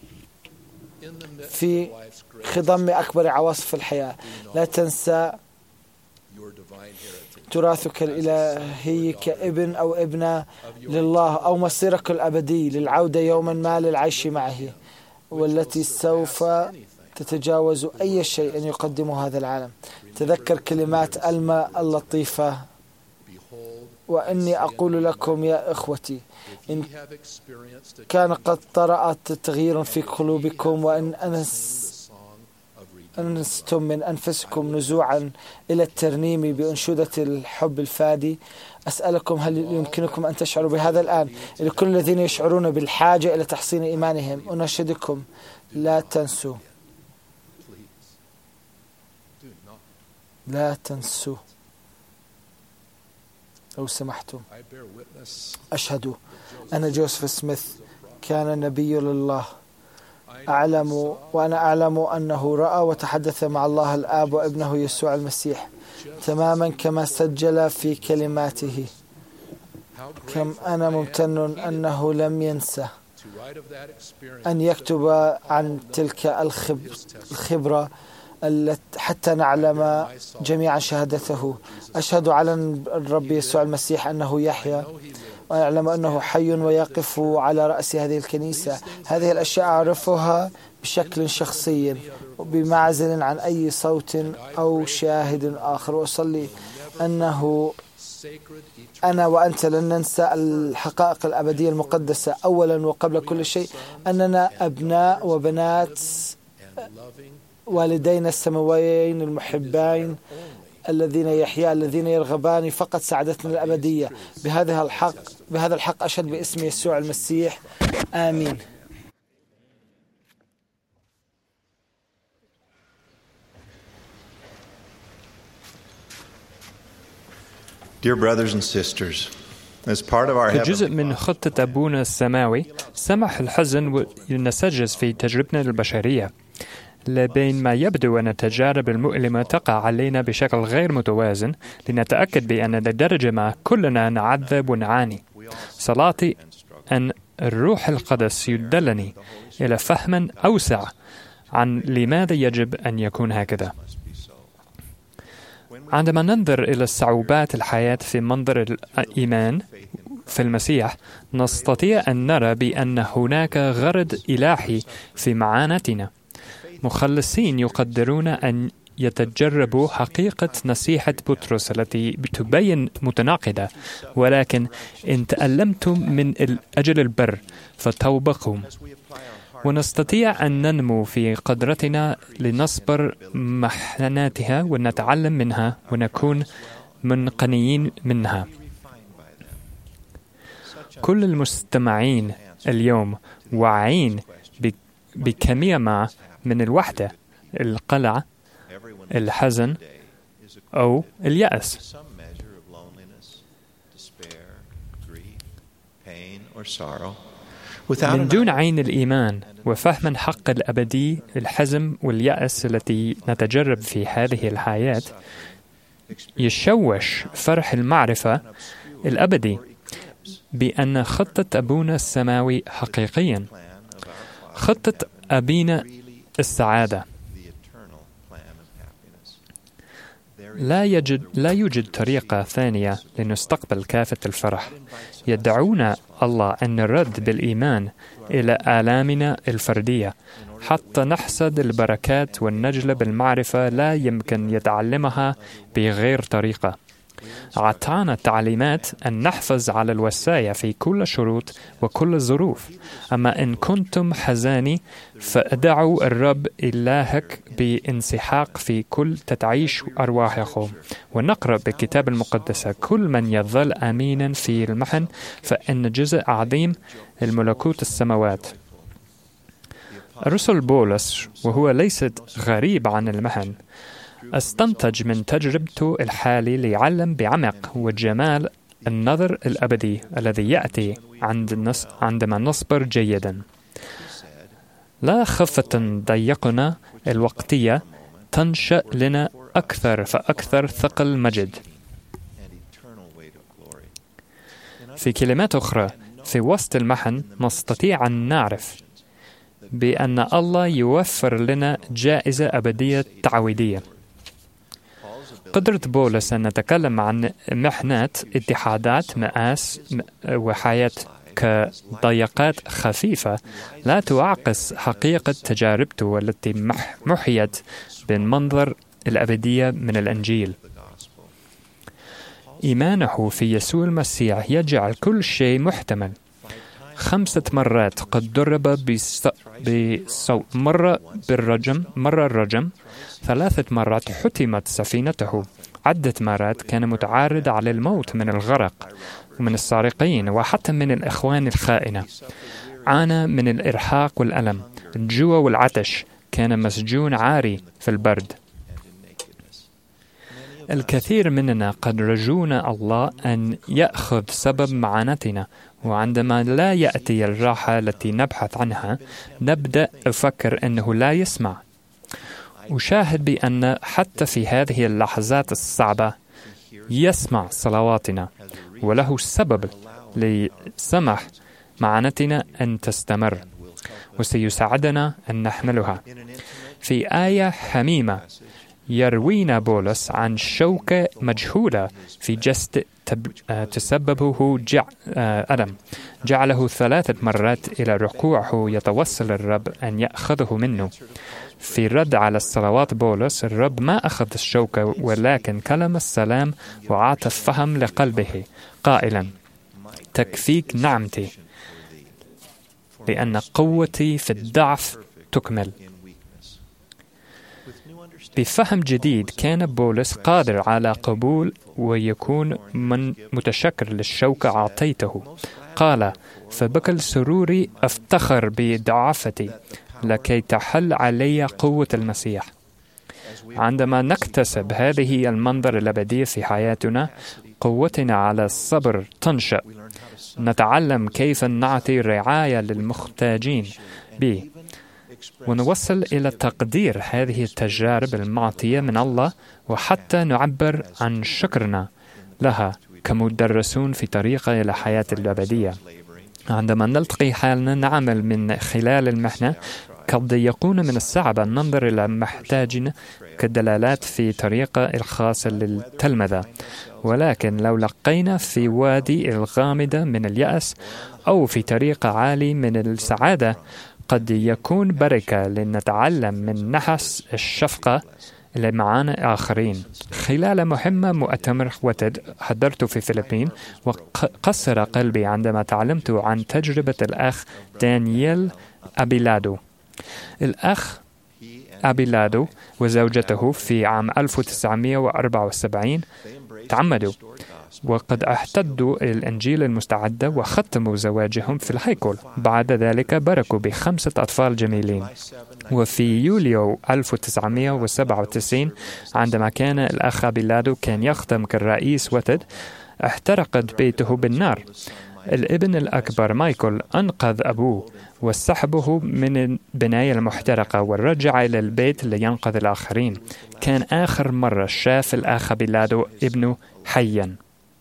في خضم أكبر عواصف الحياة. لا تنسى تراثك الإلهي كابن أو ابنة لله، أو مصيرك الأبدي للعودة يوما ما للعيش معه، والتي سوف تتجاوز أي شيء أن يقدمه هذا العالم. تذكر كلمات ألما اللطيفة: وإني أقول لكم يا إخوتي، إن كان قد طرأت تغيير في قلوبكم، وإن أنس أنستم من أنفسكم نزوعا إلى الترنيم بأنشودة الحب الفادي، أسألكم هل يمكنكم أن تشعروا بهذا الآن؟ لكل الذين يشعرون بالحاجة إلى تحصين إيمانهم أناشدكم: لا تنسوا لا تنسوا لو سمحتم. أشهد أن جوزيف سميث كان نبي لله. أعلم وأنا أعلم أنه رأى وتحدث مع الله الآب وابنه يسوع المسيح تماما كما سجل في كلماته. كم أنا ممتن أنه لم ينسى أن يكتب عن تلك الخبرة حتى نعلم جميعا شهادته. أشهد على الرب يسوع المسيح أنه يحيى، وأعلم أنه حي ويقف على رأس هذه الكنيسة. هذه الأشياء أعرفها بشكل شخصي بمعزل عن أي صوت أو شاهد آخر، وأصلي أنه أنا وأنت لن ننسى الحقائق الأبدية المقدسة أولا وقبل كل شيء، أننا أبناء وبنات والدينا السماويين المحبين الذين يحيا الذين يرغبان فقط سعادتنا الأبدية. بهذا الحق بهذا الحق أشهد باسم يسوع المسيح، آمين. Dear brothers and sisters, as part of our كجزء من خطة أبونا السماوي سمح الحزن ينسجز في تجربتنا البشرية، لبين ما يبدو أن التجارب المؤلمة تقع علينا بشكل غير متوازن، لنتأكد بأن لدرجة ما كلنا نعذب ونعاني. صلاتي أن الروح القدس يدلني إلى فهم أوسع عن لماذا يجب أن يكون هكذا. عندما ننظر إلى الصعوبات الحياة في منظر الإيمان في المسيح، نستطيع أن نرى بأن هناك غرض إلهي في معاناتنا. مخلصين يقدرون أن يتجربوا حقيقة نصيحة بطرس التي تبين متناقضة، ولكن إن تألمتم من أجل البر فتوبقوا. ونستطيع أن ننمو في قدرتنا لنصبر محناتها ونتعلم منها ونكون منقنيين منها. كل المستمعين اليوم واعين بكمية ما من الوحدة، القلق، الحزن أو اليأس. من دون عين الإيمان وفهم حق الأبدي، الحزن واليأس التي نتجرب في هذه الحياة يشوش فرح المعرفة الأبدي بأن خطة أبونا السماوي حقيقيا، خطة أبينا السعادة. لا يوجد لا يوجد طريقة ثانية لنستقبل كافة الفرح. يدعونا الله أن نرد بالإيمان إلى آلامنا الفردية حتى نحصد البركات والنجلة المعرفة لا يمكن يتعلمها بغير طريقة. أعطانا تعليمات أن نحفظ على الوصايا في كل شروط وكل الظروف. أما إن كنتم حزاني فادعوا الرب إلهك بانسحاق في كل تتعيش أرواحكم. ونقرأ بالكتاب المقدس: كل من يظل أمينا في المحن فإن جزء عظيم الملكوت السماوات. الرسول بولس وهو ليست غريب عن المحن استنتج من تجربته الحالي ليعلم بعمق وجمال النظر الأبدي الذي يأتي عند النص عندما نصبر جيدا. لا خفة ضيقنا الوقتية تنشأ لنا أكثر فأكثر ثقل مجد. في كلمات أخرى، في وسط المحن نستطيع أن نعرف بأن الله يوفر لنا جائزة أبدية تعويضية. قدرة بولس أن نتكلم عن محنات، اتحادات، مآس وحياة كضيقات خفيفة لا تعكس حقيقة تجاربته التي محيت بالمنظر الأبدية من الإنجيل. إيمانه في يسوع المسيح يجعل كل شيء محتمل. خمسة مرات قد ضرب بصوت، مرة بالرجم، مرة الرجم، ثلاثة مرات حتمت سفينته، عدة مرات كان متعرض على الموت من الغرق ومن السارقين وحتى من الإخوان الخائنة. عانى من الإرهاق والألم، الجوع والعطش، كان مسجون عاري في البرد. الكثير مننا قد رجونا الله أن يأخذ سبب معاناتنا، وعندما لا يأتي الراحة التي نبحث عنها نبدأ أفكر أنه لا يسمع. أشاهد بأن حتى في هذه اللحظات الصعبة يسمع صلواتنا، وله سبب لسمح معاناتنا أن تستمر، وسيساعدنا أن نحملها. في آية حميمة يروينا بولس عن شوكة مجهولة في جسد تسببه جع... ألم، جعله ثلاثة مرات إلى ركوعه يتوسل الرب أن يأخذه منه. في رد على الصلوات بولس، الرب ما أخذ الشوكة ولكن كلم السلام وعطى الفهم لقلبه قائلا: تكفيك نعمتي لأن قوتي في الضعف تكمل. بفهم جديد كان بولس قادر على قبول ويكون من متشكر للشوكة أعطيته. قال: فبكل سروري أفتخر بضعفتي لكي تحل علي قوة المسيح. عندما نكتسب هذه المنظر الأبدي في حياتنا، قوتنا على الصبر تنشأ. نتعلم كيف نعطي رعاية للمحتاجين به، ونوصل إلى تقدير هذه التجارب المعطية من الله، وحتى نعبر عن شكرنا لها كمدرسون في طريقة إلى حياة الأبدية. عندما نلتقي حالنا نعمل من خلال المحنة، قد يكون من الصعب أن ننظر إلى محتاجين كدلالات في طريقة الخاصة للتلمذة، ولكن لو لقينا في وادي الغامضة من اليأس أو في طريقة عالية من السعادة، قد يكون بركة لنتعلم من نحس الشفقة لمعاني آخرين. خلال مهمة مؤتمر وتد حضرت في الفلبين، وقصر قلبي عندما تعلمت عن تجربة الأخ دانييل أبيلادو. الأخ أبيلادو وزوجته في عام ألف وتسعمائة وأربعة وسبعين تعمدوا، وقد احتدوا الإنجيل المستعدة وختموا زواجهم في الهيكل. بعد ذلك بركوا بخمسة أطفال جميلين. وفي يوليو ألف وتسعمائة وسبعة وتسعين عندما كان الأخ أبيلادو كان يخدم كالرئيس وتد، احترقت بيته بالنار. الابن الأكبر مايكل أنقذ أبوه وسحبه من البناية المحترقة ورجع إلى البيت لينقذ الآخرين. كان آخر مرة شاف الأخ أبيلادو ابنه حيا.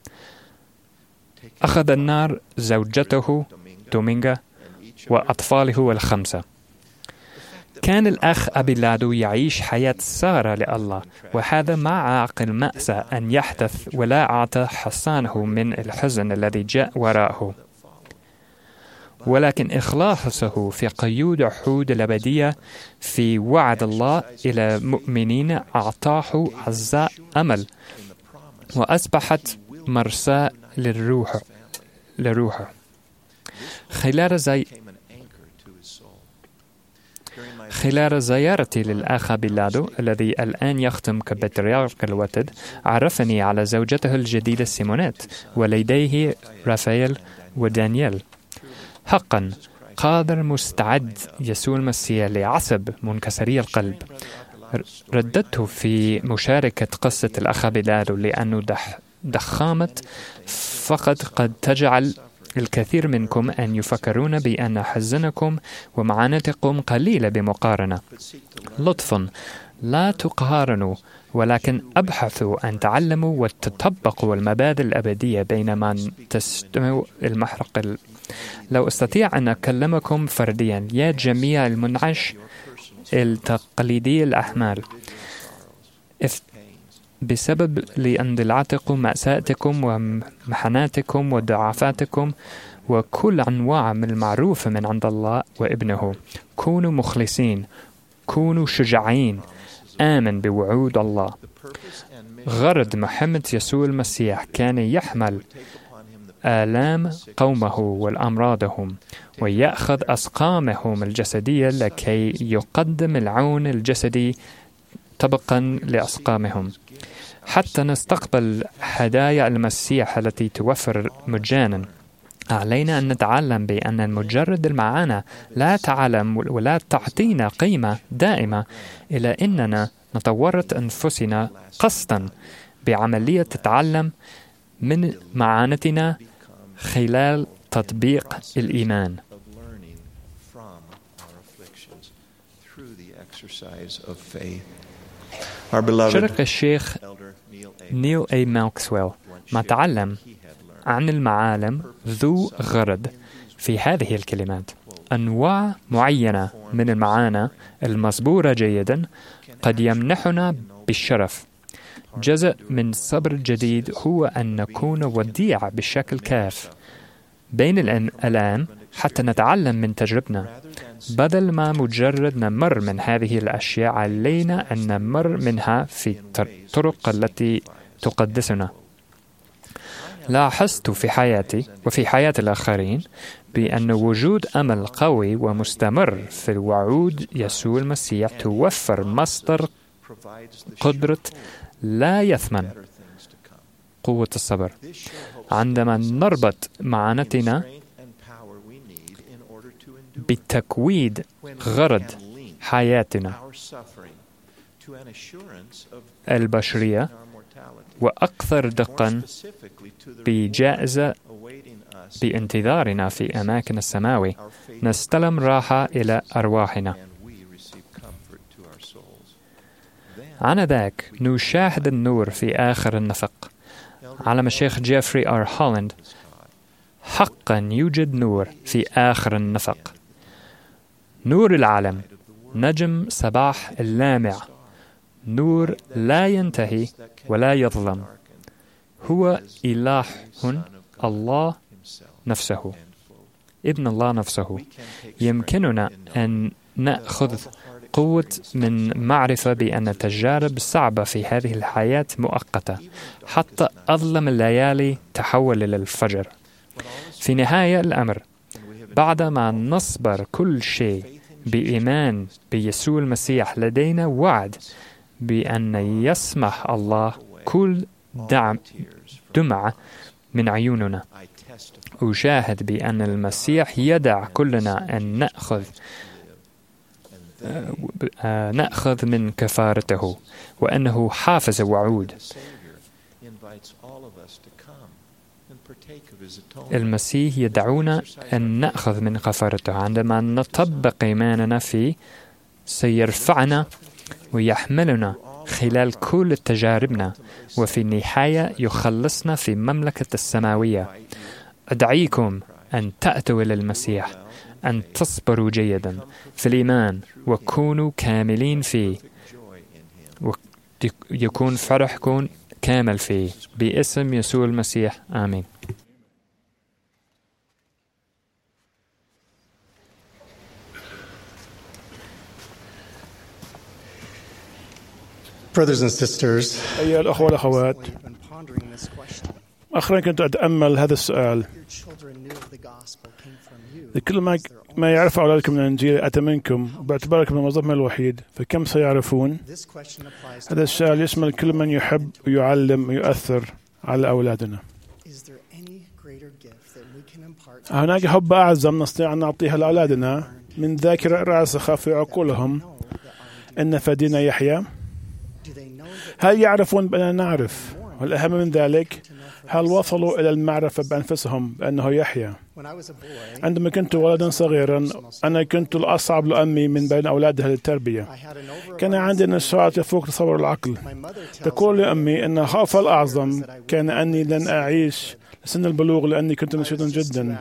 أخذ النار زوجته دومينغا وأطفاله الخمسة. كان الأخ أبيلادو يعيش حياة سارة لله، وهذا مع عقل مأسى أن يحدث، ولا أعطى حصانه من الحزن الذي جاء وراءه. ولكن إخلاصه في قيود عهود الأبدية في وعد الله إلى مؤمنين أعطاه عزاء أمل، وأصبحت مرساة للروح للروح خلال زي خلال زيارتي للأخ أبيلادو الذي الآن يخدم كبطريرك الوتد، عرفني على زوجته الجديدة سيمونات ولديه رافائيل ودانييل. حقا قادر مستعد يسوع المسيح لعصب منكسري القلب. رددته في مشاركة قصة الأخ أبيلادو لأنه ضخامة فقط قد تجعل الكثير منكم أن يفكرون بأن حزنكم ومعاناتكم قليلة بمقارنة. لطفا لا تقارنوا، ولكن أبحثوا أن تعلموا وتطبقوا المبادئ الأبدية بينما تستمعوا المحرق. ال... لو أستطيع أن أكلمكم فرديا يا جميع المنعش التقليدي الأحمال، بسبب لاندلعتكم مأساتكم ومحناتكم وضعفاتكم وكل أنواع من المعروف من عند الله وابنه. كونوا مخلصين، كونوا شجاعين، آمن بوعود الله. غرض محمد يسوع المسيح كان يحمل آلام قومه والأمراضهم ويأخذ أسقامهم الجسدية لكي يقدم العون الجسدي طبقا لأسقامهم، حتى نستقبل هدايا المسيح التي توفر مجانا. علينا أن نتعلم بأن مجرد المعاناة لا تعلم ولا تعطينا قيمة دائمة، إلا أننا نطورت أنفسنا قصدا بعملية تتعلم من معاناتنا خلال تطبيق الإيمان. شارك الشيخ نيل أي ماكسويل ما تعلم عن المعالم ذو غرض في هذه الكلمات. أنواع معينة من المعاني المصبورة جيدا قد يمنحنا بالشرف. جزء من صبر جديد هو أن نكون وديعة بشكل كاف بين الآلام حتى نتعلم من تجربنا. بدل ما مجرد نمر من هذه الأشياء، علينا أن نمر منها في الطرق التي تقدسنا. لاحظت في حياتي وفي حياة الآخرين بأن وجود أمل قوي ومستمر في وعود يسوع المسيح توفر مصدر قدرة لا يثمن قوة الصبر. عندما نربط معاناتنا بتكويد غرض حياتنا البشرية وأكثر دقا بجائزة بانتظارنا في أماكن السماوي، نستلم راحة إلى أرواحنا. آنذاك نشاهد النور في آخر النفق. علم الشيخ جيفري آر هولاند: حقا يوجد نور في آخر النفق. نور العالم، نجم صباح اللامع، نور لا ينتهي ولا يظلم، هو إله الله نفسه، ابن الله نفسه. يمكننا أن نأخذ قوة من معرفة بأن التجارب الصعبة في هذه الحياة مؤقتة، حتى أظلم الليالي تحول إلى الفجر. في نهاية الأمر، بعدما نصبر كل شيء بإيمان بيسوع المسيح، لدينا وعد بأن يسمح الله كل دعم دمعة من عيوننا. أشاهد بأن المسيح يدع كلنا أن نأخذ نأخذ من كفارته، وأنه حافظ وعود. المسيح يدعونا أن نأخذ من كفارته. عندما نطبق إيماننا فيه سيرفعنا ويحملنا خلال كل تجاربنا، وفي النهاية يخلصنا في مملكة السماوية. أدعيكم أن تأتوا إلى المسيح، أن تصبروا جيدا في الإيمان وكونوا كاملين فيه، ويكون فرحكم كامل فيه، باسم يسوع المسيح، آمين. Brothers and sisters, أيها الأخوة والأخوات، أخيرا كنت أتأمل هذا السؤال: لكل ما ما يعرف أولادكم من الإنجيل أتى منكم، باعتباركم الموظفهم الوحيد، فكم سيعرفون؟ هذا السؤال يشمل كل من يحب ويعلم ويؤثر على أولادنا. هناك حب أعظم نستطيع أن نعطيها لأولادنا من ذاكرة راسخة في عقولهم أن فدينا يحيى؟ هل يعرفون بأننا نعرف؟ والأهم من ذلك، هل وصلوا إلى المعرفة بأنفسهم بأنه يحيى؟ عندما كنت ولدا صغيرا، أنا كنت الأصعب لأمي من بين أولادها للتربية. كان عندي نشاط يفوق تصور العقل. تقول لي أمي أن خوفها الأعظم كان أني لن أعيش لسن البلوغ لأني كنت نشيطا جدا.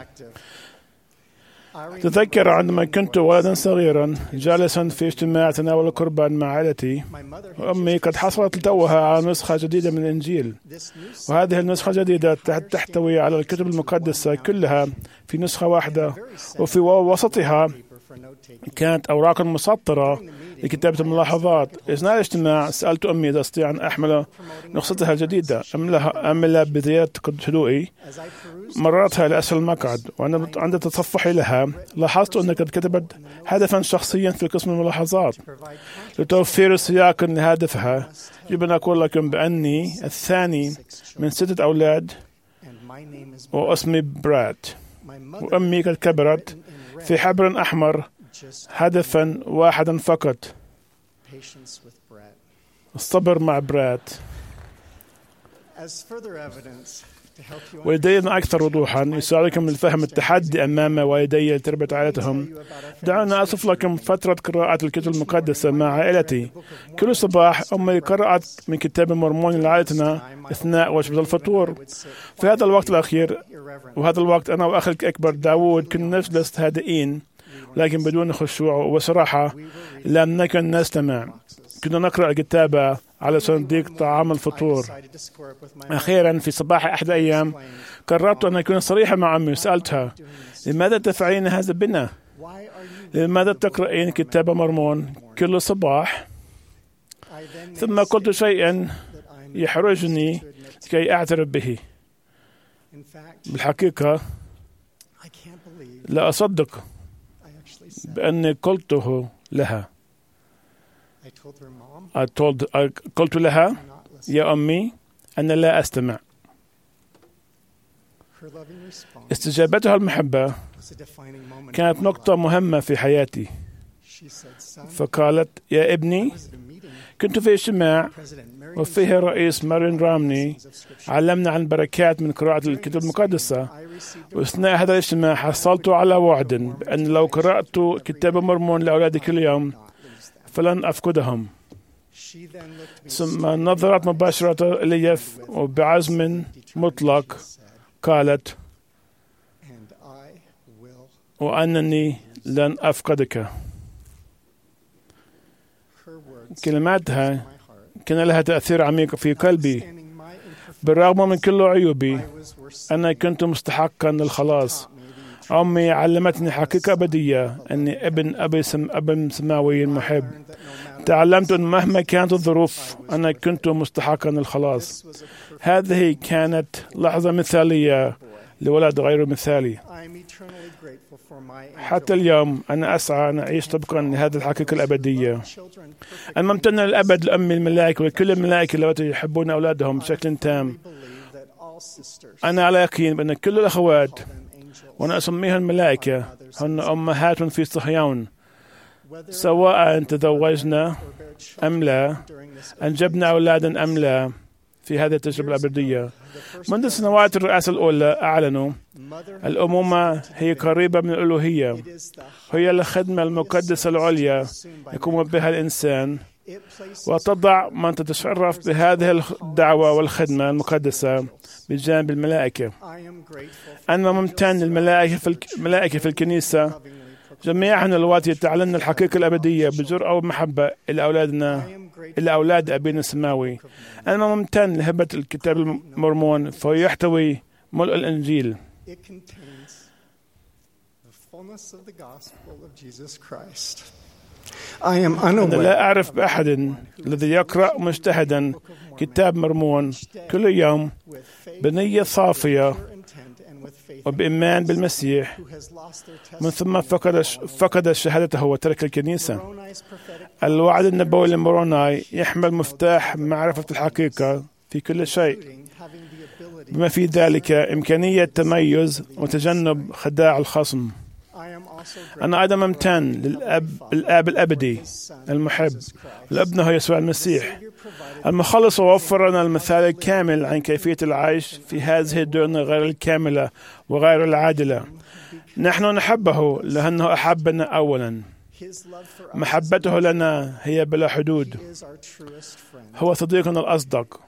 تذكر عندما كنت ولدا صغيرا جالسا في اجتماع تناول القربان مع عائلتي، وأمي قد حصلت توها على نسخة جديدة من الإنجيل، وهذه النسخة الجديدة تحتوي على الكتب المقدسة كلها في نسخة واحدة، وفي وسطها كانت أوراق مسطرة لكتابة الملاحظات. أثناء الاجتماع سألت أمي إذا أستطيع أن أحمل نسختها الجديدة أملها بزيادة هدوئي. مررتها لأسفل المقعد، وعند تصفحي لها لاحظت أنها قد كتبت هدفا شخصيا في قسم الملاحظات. لتوفير سياق لهدفها، يجب أن أقول لكم بأني الثاني من ستة أولاد، واسمي براد، وأمي قد كبرت في حبر أحمر هدفا واحدا فقط: الصبر مع براد. ولدينا أكثر وضوحا يساعدكم الفهم التحدي أمام والدي لتربية عائلتهم. دعونا أصف لكم فترة قراءة الكتب المقدسة مع عائلتي. كل صباح أمي قرأت من كتاب المورموني لعائلتنا أثناء وجبة الفطور. في هذا الوقت الأخير وهذا الوقت أنا وأخي الأكبر داوود كنا نجلس هادئين، لكن بدون خشوع وصراحة لم نكن نستمع. كنا نقرأ الكتابة على صندوق طعام الفطور. أخيرا في صباح أحد الأيام قررت أن أكون صريحة مع أمي. سألتها: لماذا تفعلين هذا بنا؟ لماذا تقرأين كتاب مرمون كل صباح؟ ثم قلت شيئا يحرجني كي أعترف به. بالحقيقة لا أصدق بأني قلته لها. I told, I قلت لها يا أمي أنا لا أستمع. استجابتها المحبة كانت نقطة مهمة في حياتي. فقالت يا ابني كنت في اجتماع وفيه الرئيس مارين رامني علمنا عن بركات من قراءة الكتب المقدسة، وأثناء هذا الاجتماع حصلت على وعد بأن لو قرأت كتاب مرمون لأولادي كل يوم فلن أفقدهم. ثم نظرت مباشرة إلي وبعزم مطلق قالت وأنني لن أفقدك. كلماتها كان لها تأثير عميق في قلبي. بالرغم من كل عيوبي أنا كنت مستحقا للخلاص. أمي علمتني حقيقة أبدية أني ابن أبي سم ابن سماوي محب. تعلمت أن مهما كانت الظروف أنا كنت مستحقا للخلاص. هذه كانت لحظة مثالية لولد غير مثالي. حتى اليوم أنا أسعى أن أعيش طبقا لهذه الحقيقة الأبدية. أنا ممتن للأبد لأمي الملائكة وكل الملائكة التي يحبون أولادهم بشكل تام. أنا على يقين بأن كل الأخوات وأنا أسميها الملائكة هن أمهات في صهيون، سواء تزوجنا أم لا، أنجبنا أولادا أم لا في هذه التجربة الأبدية. منذ سنوات الرئاسة الأولى أعلنوا الأمومة هي قريبة من الألوهية، هي الخدمة المقدسة العليا يقوم بها الإنسان، وتضع من تتشرف بهذه الدعوة والخدمة المقدسة بجانب الملائكة. أنا ممتن للملائكة في, الك... الملائكة في الكنيسة جميعهم اللواتي يتعلمن الحقيقة الأبدية بجرأة ومحبة إلى أولادنا إلى أولاد أبينا السماوي. أنا ممتن لهبة الكتاب المرمون فهو يحتوي ملء الإنجيل. أنا لا أعرف بأحد الذي يقرأ مجتهدا كتاب مرمون كل يوم بنية صافية وبإيمان بالمسيح من ثم فقد فقد شهادته وترك الكنيسة. الوعد النبوي لموروناي يحمل مفتاح معرفة الحقيقة في كل شيء، بما في ذلك إمكانية تميز وتجنب خداع الخصم. أنا أيضا ممتن للأب الآب الأبدي المحب لابنه يسوع المسيح المخلص، ووفر لنا المثال الكامل عن كيفية العيش في هذه الدنيا غير الكاملة وغير العادلة. نحن نحبه لأنه أحبنا أولا. محبته لنا هي بلا حدود. هو صديقنا الأصدق،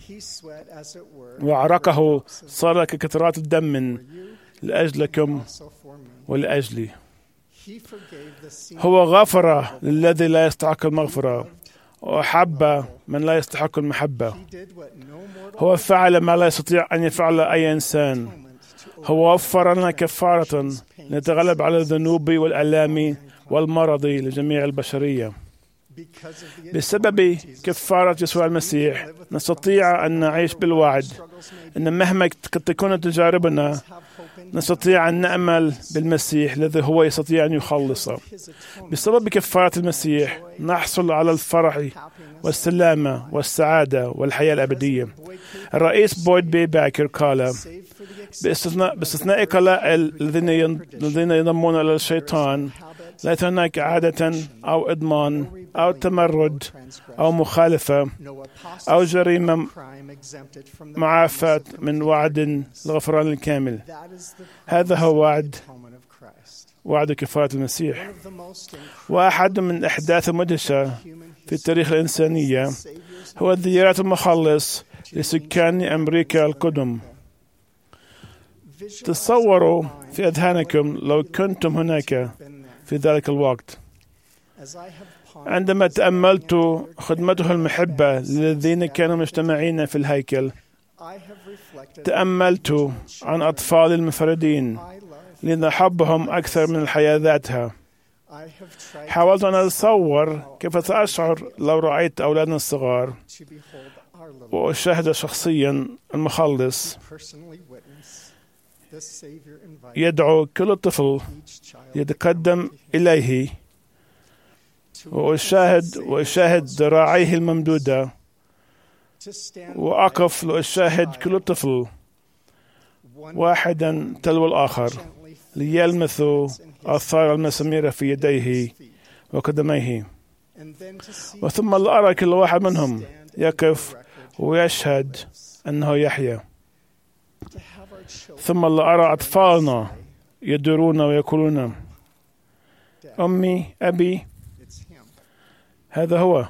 وعرقه صار كقطرات الدم لأجلكم ولأجلي. هو غفر للذي لا يستحق المغفرة وأحب من لا يستحق المحبة. هو فعل ما لا يستطيع أن يفعل أي إنسان. هو وفر لنا كفارة نتغلب على الذنوب والآلام والمرض لجميع البشرية. بسبب كفارة يسوع المسيح نستطيع أن نعيش بالوعد أن مهما قد تكون تجاربنا نستطيع أن نأمل بالمسيح الذي هو يستطيع أن يخلص. بسبب كفارة المسيح نحصل على الفرح والسلامة والسعادة والحياة الأبدية. الرئيس بويد بي باكر قال باستثناء, باستثناء قلائل الذين ينضمون إلى الشيطان ليس هناك عادة أو إضمان أو تمرد أو مخالفة أو جريمة معافاة من وعد الغفران الكامل. هذا هو وعد وعد كفارة المسيح. وأحد من الأحداث المدهشة في تاريخ الإنسانية هو زيارة المخلص لسكان أمريكا القدم. تصوروا في أذهانكم لو كنتم هناك في ذلك الوقت. عندما تأملت خدمته المحبة للذين كانوا مجتمعين في الهيكل، تأملت عن أطفال المنفردين لأن حبهم أكثر من الحياة ذاتها. حاولت أن أتصور كيف سأشعر لو رأيت أولادنا الصغار وأشاهد شخصيا المخلص يدعو كل طفل يتقدم إليه، وأشاهد وأشاهد ذراعيه الممدودة، وأقف لأشاهد كل طفل واحدا تلو الآخر ليلمسوا آثار المسامير في يديه وقدميه، وثم لأرى كل واحد منهم يقف ويشهد أنه يحيا، ثم لأرى أطفالنا يدورون ويقولون أمي أبي هذا هو.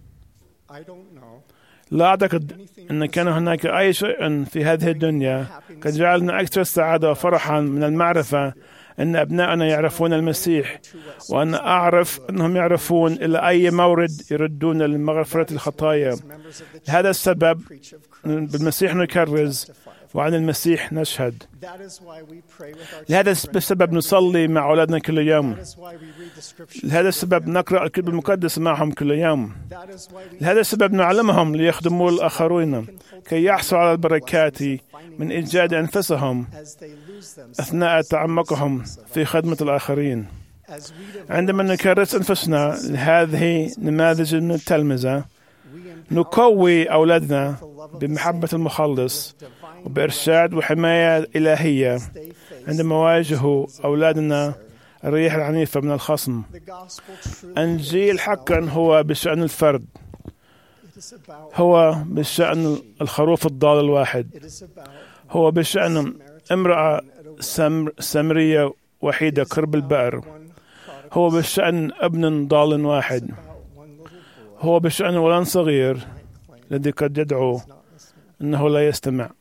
لا أعتقد أن كان هناك أي شيء في هذه الدنيا قد جعلنا أكثر سعادة وفرحا من المعرفة أن أبنائنا يعرفون المسيح، وأن أعرف أنهم يعرفون إلى أي مورد يردون لمغفرة الخطايا. لهذا السبب بالمسيح نكرز وعن المسيح نشهد. لهذا السبب نصلي مع أولادنا كل يوم. لهذا السبب نقرأ الكتاب المقدس معهم كل يوم. لهذا السبب نعلمهم ليخدموا الآخرين كي يحصلوا على البركات من إيجاد أنفسهم أثناء تعمقهم في خدمة الآخرين. عندما نكرس أنفسنا لهذه نماذج من التلمذة نقوي أولادنا بمحبة المخلص وبإرشاد وحماية إلهية عندما يواجهوا أولادنا الريح العنيفة من الخصم. إنجيل حقا هو بشأن الفرد، هو بشأن الخروف الضال الواحد، هو بشأن امرأة سمر سمرية وحيدة قرب البئر، هو بشأن ابن ضال واحد، هو بشأن ولد صغير الذي قد يدعو أنه لا يستمع،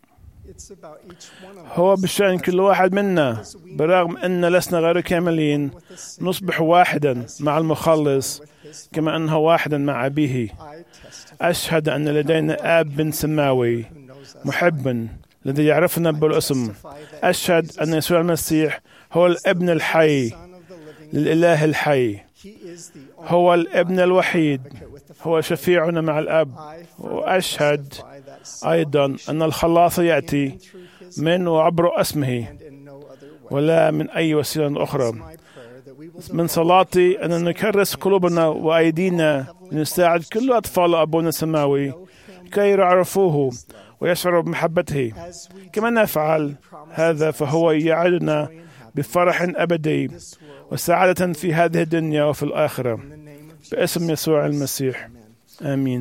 هو بشأن كل واحد منا برغم أن لسنا غير كاملين نصبح واحدا مع المخلص كما أنه واحدا مع أبيه. أشهد أن لدينا آب سماوي محب الذي يعرفنا بالاسم. أشهد أن يسوع المسيح هو الابن الحي للإله الحي، هو الابن الوحيد، هو شفيعنا مع الأب. وأشهد أيضا أن الخلاص يأتي من وعبر اسمه ولا من أي وسيلة أخرى. من صلاتي أن نكرس قلوبنا وأيدينا لنساعد كل أطفال أبونا السماوي كي يعرفوه ويشعروا بمحبته. كما نفعل هذا فهو يعدنا بفرح أبدي وسعادة في هذه الدنيا وفي الآخرة، باسم يسوع المسيح، آمين.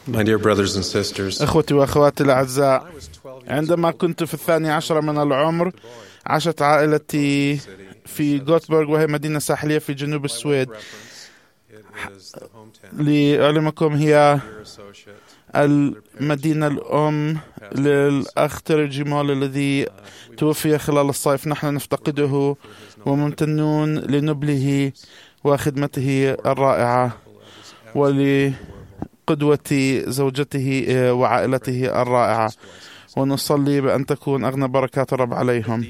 My dear brothers and sisters, إخوتي وأخواتي الأعزاء، عندما كنت في الثاني عشر من العمر عاشت عائلتي في غوتبورغ، وهي مدينة ساحلية في جنوب السويد. لأعلمكم هي المدينة الأم للأخ تيري جيمول الذي توفي خلال الصيف. نحن نفتقده وممتنون لنبله وخدمته الرائعة ولقدوة زوجته وعائلته الرائعة، ونصلي بأن تكون أغنى بركات الرب عليهم.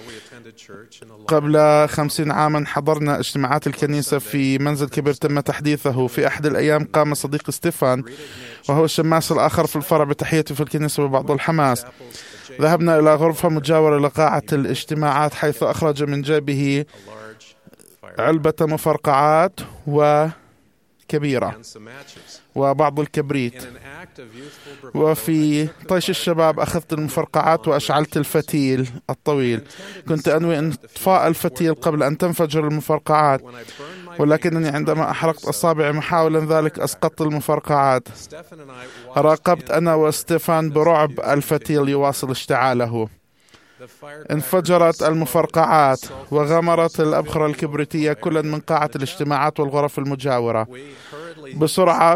قبل خمسين عاما حضرنا اجتماعات الكنيسة في منزل كبير تم تحديثه. في أحد الأيام قام صديق ستيفان وهو الشماس الآخر في الفرع بتحيته في الكنيسة ببعض الحماس. ذهبنا إلى غرفة مجاورة لقاعة الاجتماعات، حيث أخرج من جيبه علبة مفرقعات وكبيرة وبعض الكبريت، وفي طيش الشباب أخذت المفرقعات وأشعلت الفتيل الطويل. كنت أنوي إطفاء الفتيل قبل أن تنفجر المفرقعات، ولكنني عندما أحرقت أصابعي محاولا ذلك أسقطت المفرقعات. راقبت أنا وستيفان برعب الفتيل يواصل اشتعاله. انفجرت المفرقعات وغمرت الأبخرة الكبريتية كلا من قاعة الاجتماعات والغرف المجاورة. بسرعة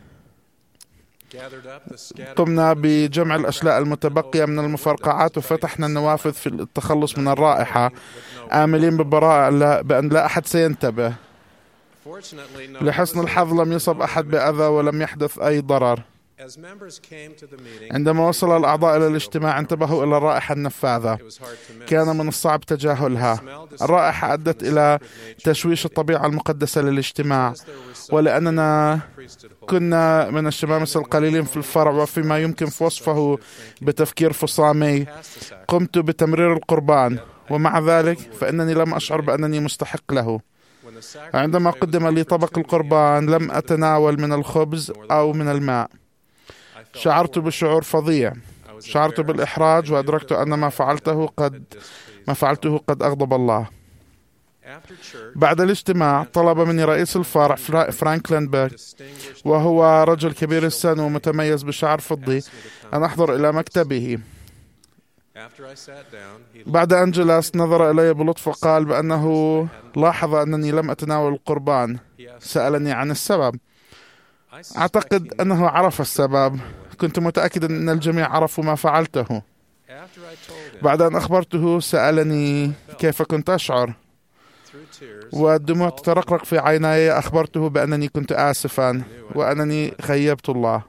قمنا بجمع الأشلاء المتبقية من المفرقعات وفتحنا النوافذ في التخلص من الرائحة، آملين ببراءة بأن لا أحد سينتبه. لحسن الحظ لم يصب أحد بأذى ولم يحدث أي ضرر. عندما وصل الأعضاء إلى الاجتماع انتبهوا إلى الرائحة النفاذة، كان من الصعب تجاهلها. الرائحة أدت إلى تشويش الطبيعة المقدسة للاجتماع، ولأننا كنا من الشمامسة القليلين في الفرع وفيما يمكن وصفه بتفكير فصامي، قمت بتمرير القربان، ومع ذلك فإنني لم أشعر بأنني مستحق له. عندما قدم لي طبق القربان لم أتناول من الخبز أو من الماء. شعرت بشعور فظيع، شعرت بالإحراج، وأدركت أن ما فعلته قد ما فعلته قد أغضب الله. بعد الاجتماع طلب مني رئيس الفرع فرانك ليندبرغ، وهو رجل كبير السن ومتميز بشعر فضي، أن أحضر إلى مكتبه. بعد أن جلست نظر إلي بلطف وقال بأنه لاحظ أنني لم أتناول القربان. سألني عن السبب. أعتقد أنه عرف السبب. كنت متأكد أن الجميع عرفوا ما فعلته. بعد أن أخبرته سألني كيف كنت أشعر، والدموع تترقرق في عيني. أخبرته بأنني كنت آسفا وأنني خيبت الله.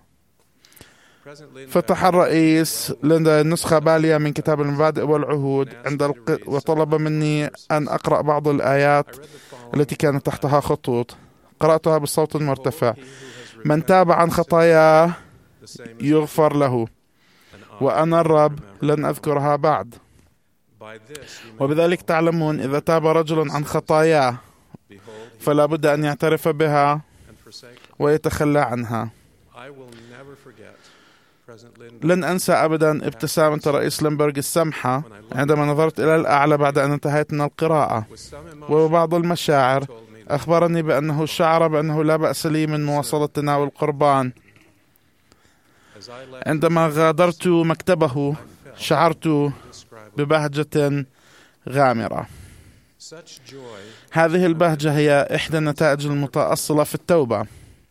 فتح الرئيس لنا نسخة بالية من كتاب المبادئ والعهود عند الق... وطلب مني أن أقرأ بعض الآيات التي كانت تحتها خطوط. قرأتها بصوت مرتفع: من تاب عن خطاياه يغفر له، وأنا الرب لن أذكرها بعد. وبذلك تعلمون إذا تاب رجل عن خطاياه فلا بد أن يعترف بها ويتخلى عنها. لن أنسى أبدا ابتسامة رئيس ليندبرغ السمحة عندما نظرت إلى الأعلى بعد أن انتهيت من القراءة، وبعض المشاعر أخبرني بأنه شعر بأنه لا بأس لي من مواصلة تناول القربان. عندما غادرت مكتبه شعرت ببهجة غامرة. هذه البهجة هي إحدى النتائج المتأصلة في التوبة.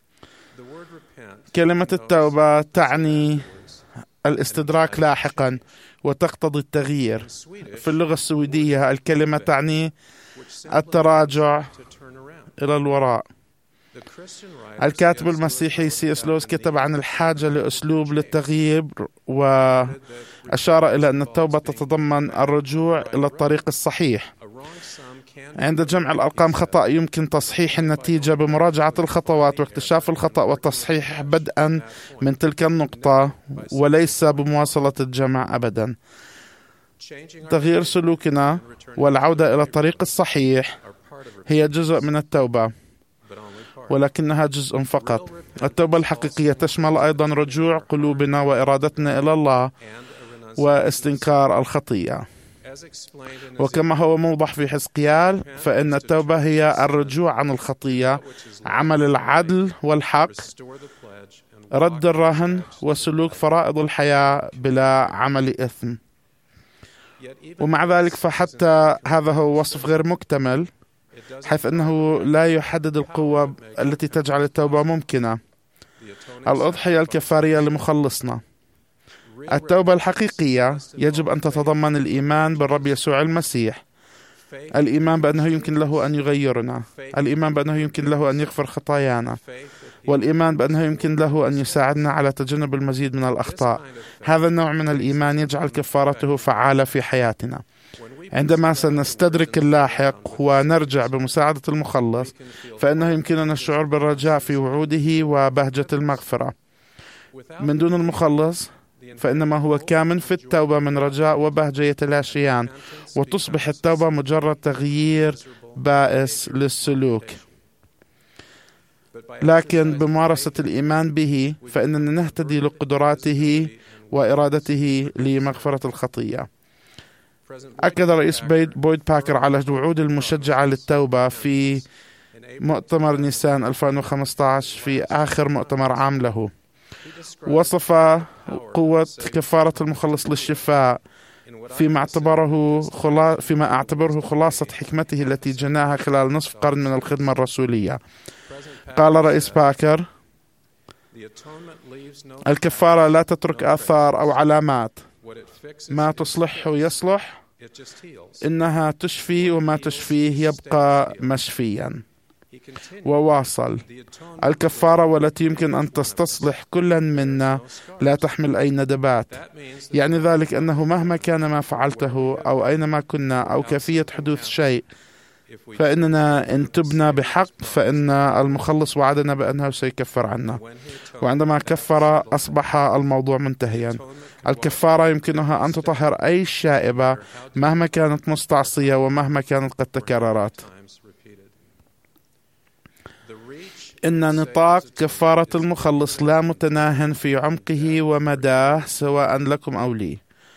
كلمة التوبة تعني الاستدراك لاحقا وتقتضي التغيير. في اللغة السويدية الكلمة تعني التراجع إلى الوراء. الكاتب المسيحي سي اس لويس كتب عن الحاجة لأسلوب للتغيير، وأشار إلى أن التوبة تتضمن الرجوع إلى الطريق الصحيح. عند جمع الأرقام خطأ يمكن تصحيح النتيجة بمراجعة الخطوات واكتشاف الخطأ والتصحيح بدءا من تلك النقطة، وليس بمواصلة الجمع أبدا. تغيير سلوكنا والعودة إلى الطريق الصحيح هي جزء من التوبة، ولكنها جزء فقط. التوبة الحقيقية تشمل أيضا رجوع قلوبنا وإرادتنا إلى الله واستنكار الخطية. وكما هو موضح في حزقيال، فإن التوبة هي الرجوع عن الخطية، عمل العدل والحق، رد الرهن وسلوك فرائض الحياة بلا عمل إثم. ومع ذلك فحتى هذا هو وصف غير مكتمل، حيث أنه لا يحدد القوة التي تجعل التوبة ممكنة. الأضحية الكفارية لمخلصنا. التوبة الحقيقية يجب أن تتضمن الإيمان بالرب يسوع المسيح، الإيمان بأنه يمكن له أن يغيرنا، الإيمان بأنه يمكن له أن يغفر خطايانا، والإيمان بأنه يمكن له أن يساعدنا على تجنب المزيد من الأخطاء. هذا النوع من الإيمان يجعل كفارته فعالة في حياتنا. عندما سنستدرك اللاحق ونرجع بمساعدة المخلص، فإنه يمكننا الشعور بالرجاء في وعوده وبهجة المغفرة. من دون المخلص فإنما هو كامن في التوبة من رجاء وبهجة يتلاشيان، وتصبح التوبة مجرد تغيير بائس للسلوك. لكن بممارسة الإيمان به فإننا نهتدي لقدراته وإرادته لمغفرة الخطية. أكد رئيس بويد باكر على وعود المشجعة للتوبة في مؤتمر نيسان ألفين وخمسة عشر في آخر مؤتمر عام له. وصف قوة كفارة المخلص للشفاء فيما اعتبره خلا... فيما اعتبره خلاصة حكمته التي جناها خلال نصف قرن من الخدمة الرسولية. قال رئيس باكر: الكفارة لا تترك آثار أو علامات، ما تصلحه يصلح، إنها تشفي وما تشفيه يبقى مشفيا. وواصل: الكفارة والتي يمكن أن تستصلح كلا منا لا تحمل أي ندبات، يعني ذلك أنه مهما كان ما فعلته أو أينما كنا أو كيفية حدوث شيء، فإننا إن تبنا بحق فإن المخلص وعدنا بأنه سيكفر عنا. وعندما كفر أصبح الموضوع منتهيا. الكفارة يمكنها أن تطهر أي شائبة مهما كانت مستعصية ومهما كانت قد تكررت. إن نطاق كفارة المخلص لا متناهٍ في عمقه ومداه سواء لكم أو لي،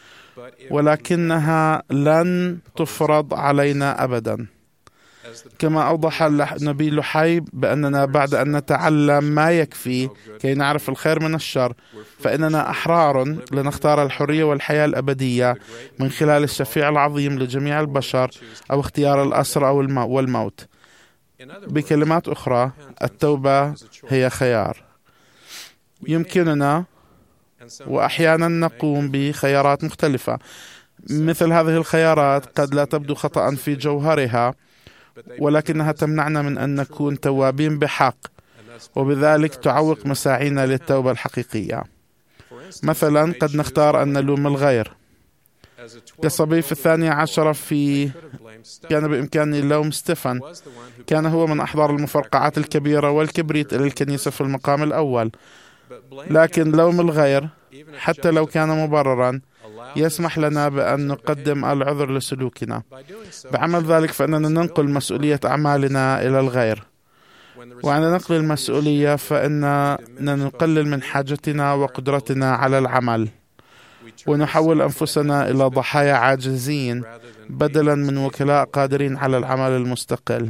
ولكنها لن تفرض علينا أبدا. كما أوضح النبي لحي بأننا بعد أن نتعلم ما يكفي كي نعرف الخير من الشر، فإننا أحرار لنختار الحرية والحياة الأبدية من خلال الشفيع العظيم لجميع البشر، أو اختيار الأسر أو والموت. بكلمات أخرى، التوبة هي خيار. يمكننا وأحيانا نقوم بخيارات مختلفة. مثل هذه الخيارات قد لا تبدو خطأ في جوهرها، ولكنها تمنعنا من أن نكون توابين بحق، وبذلك تعوق مساعينا للتوبة الحقيقية. مثلا قد نختار أن نلوم الغير. كصبي في الثانية عشرة في كان بإمكاني لوم ستيفان، كان هو من أحضر المفرقعات الكبيرة والكبريت إلى الكنيسة في المقام الأول. لكن لوم الغير حتى لو كان مبررا يسمح لنا بأن نقدم العذر لسلوكنا. بعمل ذلك فإننا ننقل مسؤولية أعمالنا إلى الغير، وعند نقل المسؤولية فإننا نقلل من حاجتنا وقدرتنا على العمل، ونحول أنفسنا إلى ضحايا عاجزين بدلا من وكلاء قادرين على العمل المستقل.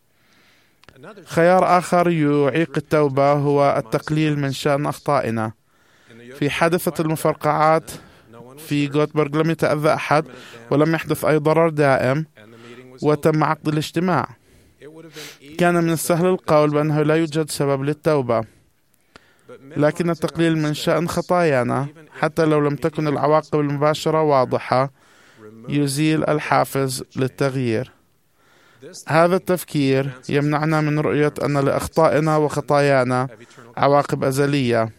خيار آخر يعيق التوبة هو التقليل من شأن أخطائنا. في حادثة المفرقعات في غوتبرغ لم يتأذى أحد ولم يحدث أي ضرر دائم، وتم عقد الاجتماع. كان من السهل القول بأنه لا يوجد سبب للتوبة، لكن التقليل من شأن خطايانا حتى لو لم تكن العواقب المباشرة واضحة يزيل الحافز للتغيير. هذا التفكير يمنعنا من رؤية أن لأخطائنا وخطايانا عواقب أزلية.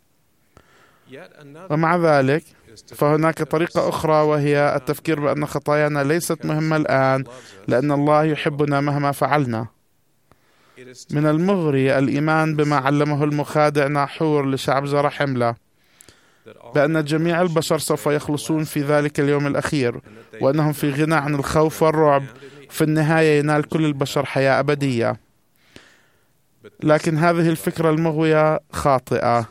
ومع ذلك فهناك طريقة أخرى، وهي التفكير بأن خطايانا ليست مهمة الآن لأن الله يحبنا مهما فعلنا. من المغري الإيمان بما علمه المخادع ناحور لشعب زرحملة، بأن جميع البشر سوف يخلصون في ذلك اليوم الأخير، وأنهم في غنى عن الخوف والرعب، في النهاية ينال كل البشر حياة أبدية. لكن هذه الفكرة المغوية خاطئة.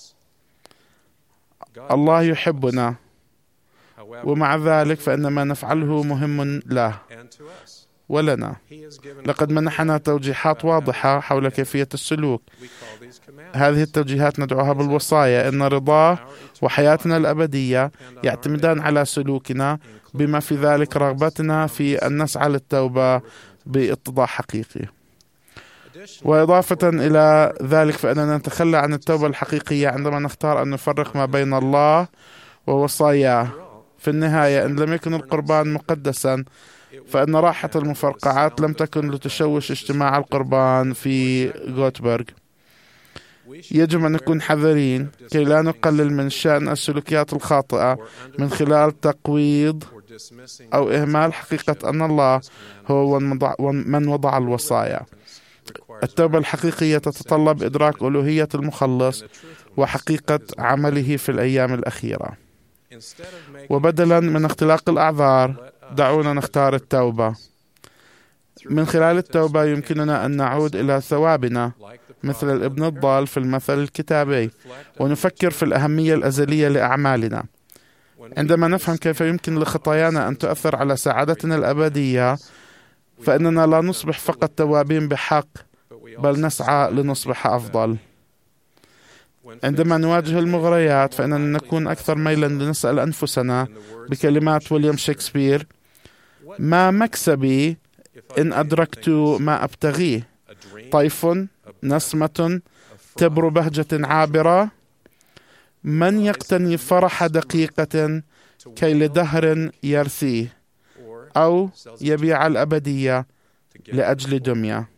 الله يحبنا، ومع ذلك فإن ما نفعله مهم له. ولنا. لقد منحنا توجيهات واضحة حول كيفية السلوك. هذه التوجيهات ندعوها بالوصايا، إن رضاه وحياتنا الأبدية يعتمدان على سلوكنا، بما في ذلك رغبتنا في أن نسعى للتوبة باتضاع حقيقي. وإضافة إلى ذلك فإننا نتخلى عن التوبة الحقيقية عندما نختار أن نفرق ما بين الله ووصاياه. في النهاية إن لم يكن القربان مقدسا فإن راحة المفرقعات لم تكن لتشوش اجتماع القربان في غوتبرغ. يجب أن نكون حذرين كي لا نقلل من شأن السلوكيات الخاطئة من خلال تقويض أو إهمال حقيقة أن الله هو من وضع الوصايا. التوبة الحقيقية تتطلب إدراك ألوهية المخلص وحقيقة عمله في الأيام الأخيرة. وبدلا من اختلاق الأعذار دعونا نختار التوبة. من خلال التوبة يمكننا أن نعود إلى ثوابنا مثل الابن الضال في المثل الكتابي، ونفكر في الأهمية الأزلية لأعمالنا. عندما نفهم كيف يمكن لخطايانا أن تؤثر على سعادتنا الأبدية فإننا لا نصبح فقط توابين بحق، بل نسعى لنصبح أفضل. عندما نواجه المغريات فإننا نكون أكثر ميلا لنسأل أنفسنا بكلمات ويليام شكسبير: ما مكسبي إن أدركت ما أبتغيه؟ طيف، نسمة، تبر بهجة عابرة. من يقتني فرح دقيقة كي لدهر يرثيه، أو يبيع الأبدية لأجل دمية.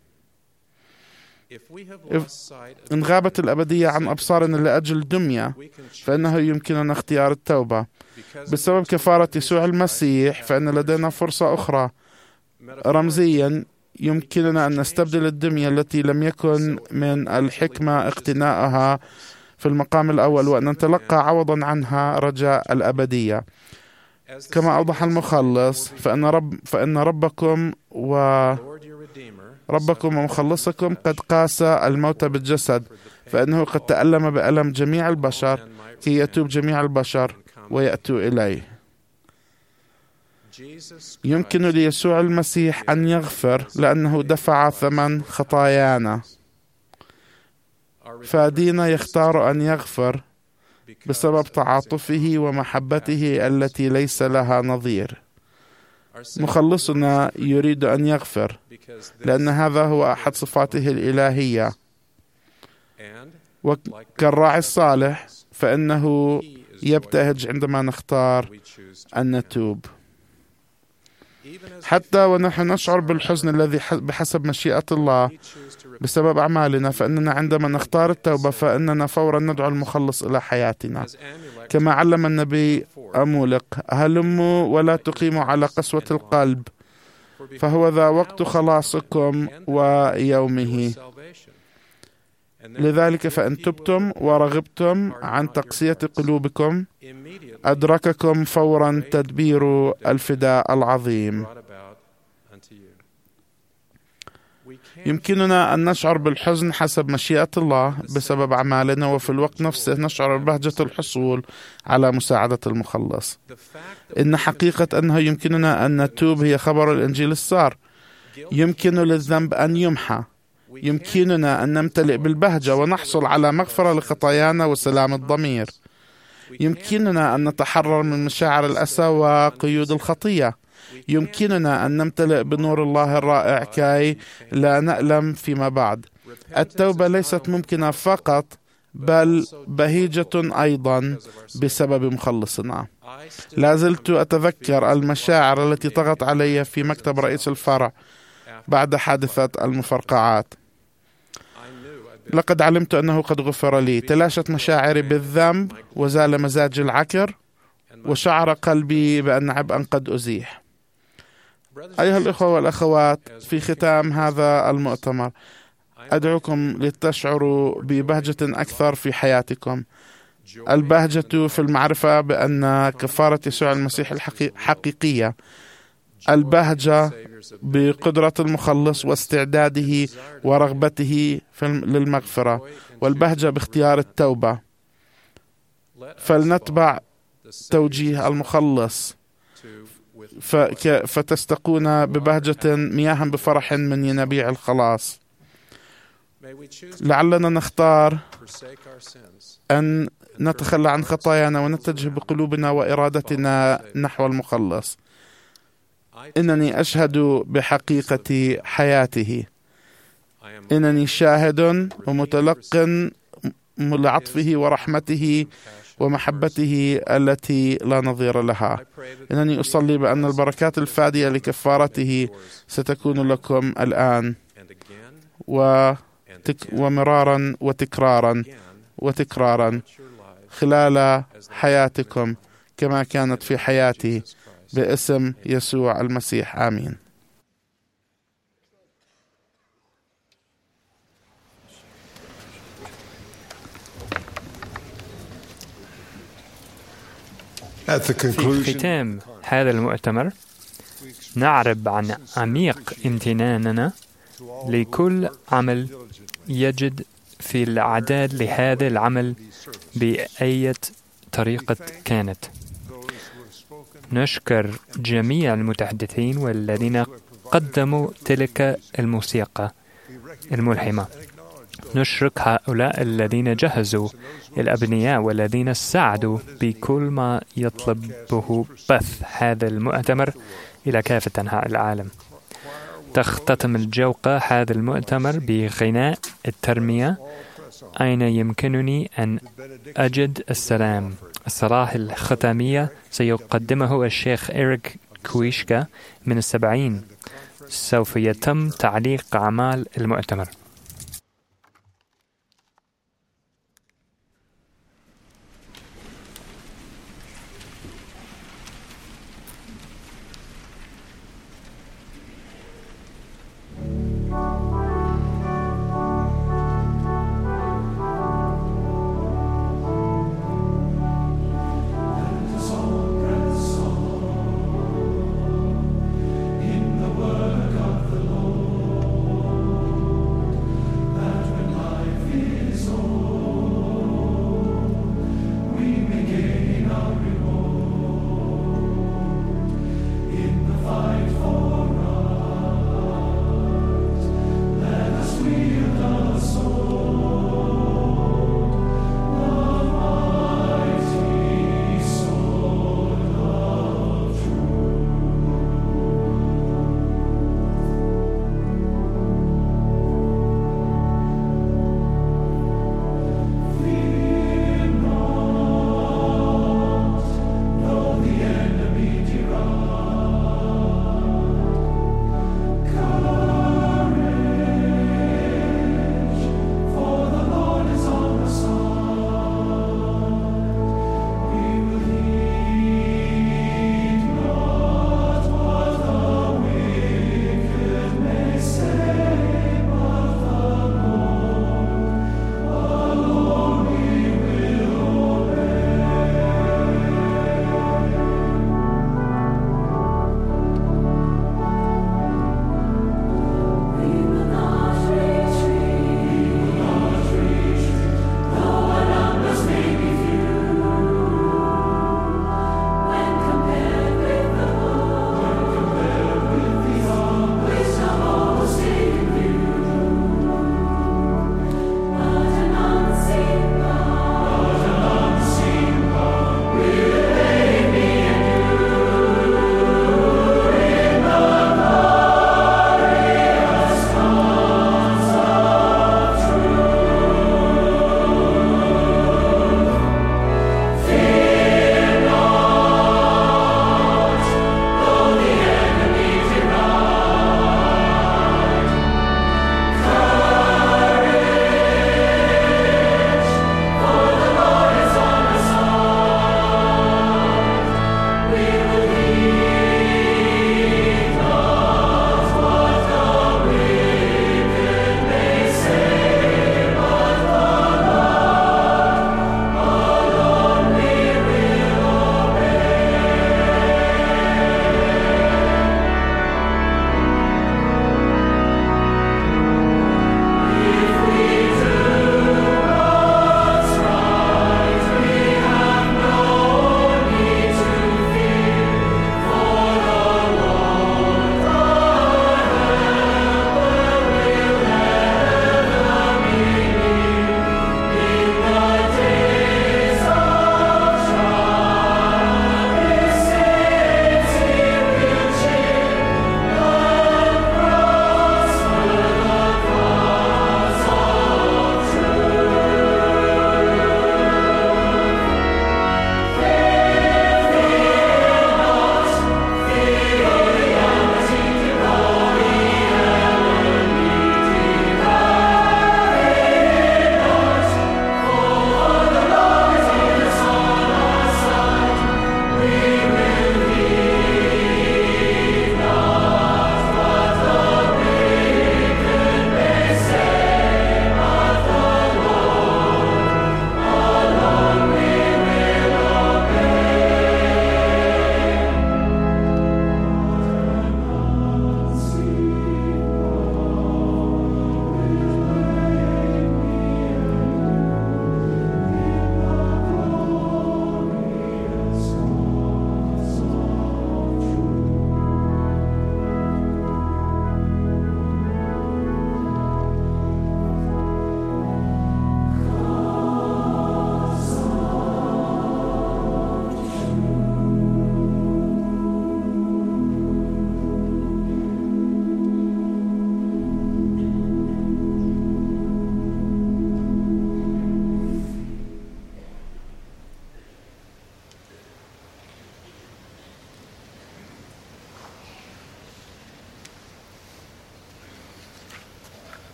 إن غابت الأبدية عن أبصارنا لأجل دمية فإنه يمكننا اختيار التوبة. بسبب كفارة يسوع المسيح فإن لدينا فرصة أخرى. رمزيا يمكننا أن نستبدل الدمية التي لم يكن من الحكمة اقتناءها في المقام الأول، وأن نتلقى عوضا عنها رجاء الأبدية. كما أوضح المخلص فإن, رب فإن ربكم و ربكم ومخلصكم قد قاس الموت بالجسد، فإنه قد تألم بألم جميع البشر كي يتوب جميع البشر ويأتوا إليه. يمكن ليسوع المسيح أن يغفر لأنه دفع ثمن خطايانا. فدينا يختار أن يغفر بسبب تعاطفه ومحبته التي ليس لها نظير. مخلصنا يريد أن يغفر لأن هذا هو أحد صفاته الإلهية. وكالراعي الصالح فإنه يبتهج عندما نختار أن نتوب. حتى ونحن نشعر بالحزن الذي بحسب مشيئة الله بسبب أعمالنا، فإننا عندما نختار التوبة فإننا فورا ندعو المخلص إلى حياتنا. كما علم النبي أمولق: هلموا ولا تقيموا على قسوة القلب، فهو ذا وقت خلاصكم ويومه. لذلك فإن تبتم ورغبتم عن تقسية قلوبكم أدرككم فورا تدبير الفداء العظيم. يمكننا أن نشعر بالحزن حسب مشيئة الله بسبب أعمالنا، وفي الوقت نفسه نشعر ببهجة الحصول على مساعدة المخلص. إن حقيقة أنه يمكننا أن نتوب هي خبر الإنجيل السار. يمكن للذنب أن يمحى. يمكننا أن نمتلئ بالبهجة ونحصل على مغفرة لخطايانا وسلام الضمير. يمكننا أن نتحرر من مشاعر الأسى وقيود الخطية. يمكننا أن نمتلئ بنور الله الرائع كي لا نألم فيما بعد. التوبة ليست ممكنة فقط بل بهيجة أيضا بسبب مخلصنا. لا زلت أتذكر المشاعر التي طغت علي في مكتب رئيس الفرع بعد حادثة المفرقعات. لقد علمت أنه قد غفر لي. تلاشت مشاعري بالذنب وزال مزاجي العكر، وشعر قلبي بأن عبئا قد أزيح. أيها الإخوة والأخوات، في ختام هذا المؤتمر أدعوكم لتشعروا ببهجة أكثر في حياتكم. البهجة في المعرفة بأن كفارة يسوع المسيح الحقيقية، البهجة بقدرة المخلص واستعداده ورغبته للمغفرة، والبهجة باختيار التوبة. فلنتبع توجيه المخلص فك فتستقون ببهجة مياها بفرح من ينابيع الخلاص. لعلنا نختار أن نتخلى عن خطايانا ونتجه بقلوبنا وإرادتنا نحو المخلص. إنني أشهد بحقيقة حياته، إنني شاهد ومتلقن لعطفه ورحمته ومحبته التي لا نظير لها. إنني أصلي بأن البركات الفادية لكفارته ستكون لكم الآن ومرارا وتكرارا وتكرارا خلال حياتكم كما كانت في حياتي، باسم يسوع المسيح، آمين. في ختام هذا المؤتمر نعرب عن عميق امتناننا لكل عمل يجد في الإعداد لهذا العمل بأي طريقة كانت. نشكر جميع المتحدثين والذين قدموا تلك الموسيقى الملهمة. نشكر هؤلاء الذين جهزوا الأبنياء والذين ساعدوا بكل ما يطلبه بث هذا المؤتمر إلى كافة أنحاء العالم. تختتم الجوقة هذا المؤتمر بغناء الترمية أين يمكنني أن أجد السلام. الصلاة الختامية سيقدمه الشيخ إيريك كويشكا من السبعين. سوف يتم تعليق أعمال المؤتمر.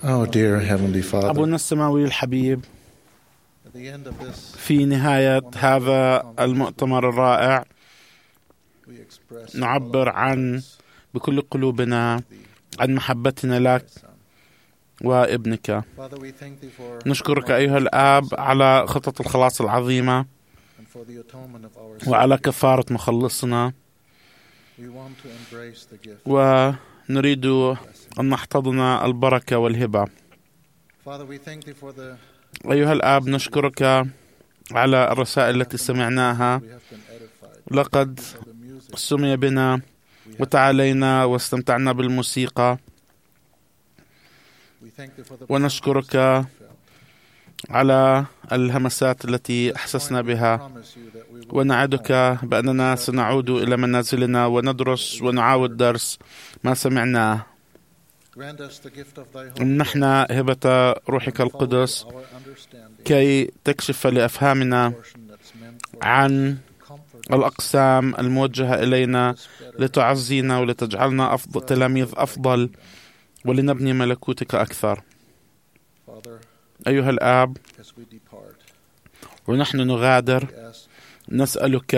Oh, dear Heavenly Father, أبونا السماوي الحبيب، في نهاية هذا المؤتمر الرائع نعبر عن بكل قلوبنا عن محبتنا لك وابنك. نشكرك أيها الآب على خطة الخلاص العظيمة وعلى كفارة مخلصنا، ونريد أن نحتضن البركة والهبة. أيها الآب، نشكرك على الرسائل التي سمعناها. لقد سمي بنا وتعالينا واستمتعنا بالموسيقى، ونشكرك على الهمسات التي أحسسنا بها، ونعدك بأننا سنعود إلى منازلنا وندرس ونعاود درس ما سمعناه. امنحنا هبة روحك القدس كي تكشف لأفهامنا عن الأقسام الموجهة إلينا، لتعزينا ولتجعلنا أفضل تلاميذ أفضل، ولنبني ملكوتك أكثر. أيها الآب، ونحن نغادر نسألك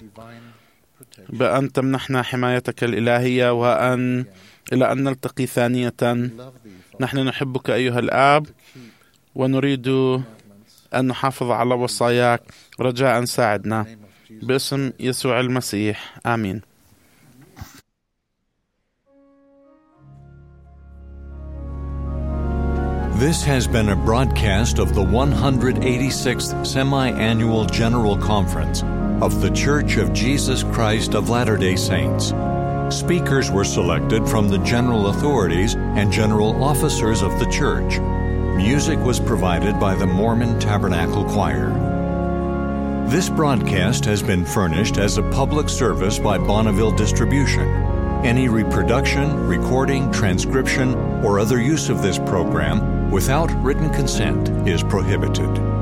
بأن تمنحنا حمايتك الإلهية، وأن إلى أن نلتقي ثانية. نحن نحبك أيها الآب، ونريد أن نحافظ على وصاياك. رجاء ساعدنا باسم يسوع المسيح، آمين. This has been a broadcast of the one hundred eighty-sixth Semi-Annual General Conference of The Church of Jesus Christ of Latter-day Saints. Speakers were selected from the general authorities and general officers of the church. Music was provided by the Mormon Tabernacle Choir. This broadcast has been furnished as a public service by Bonneville Distribution. Any reproduction, recording, transcription, or other use of this program without written consent is prohibited.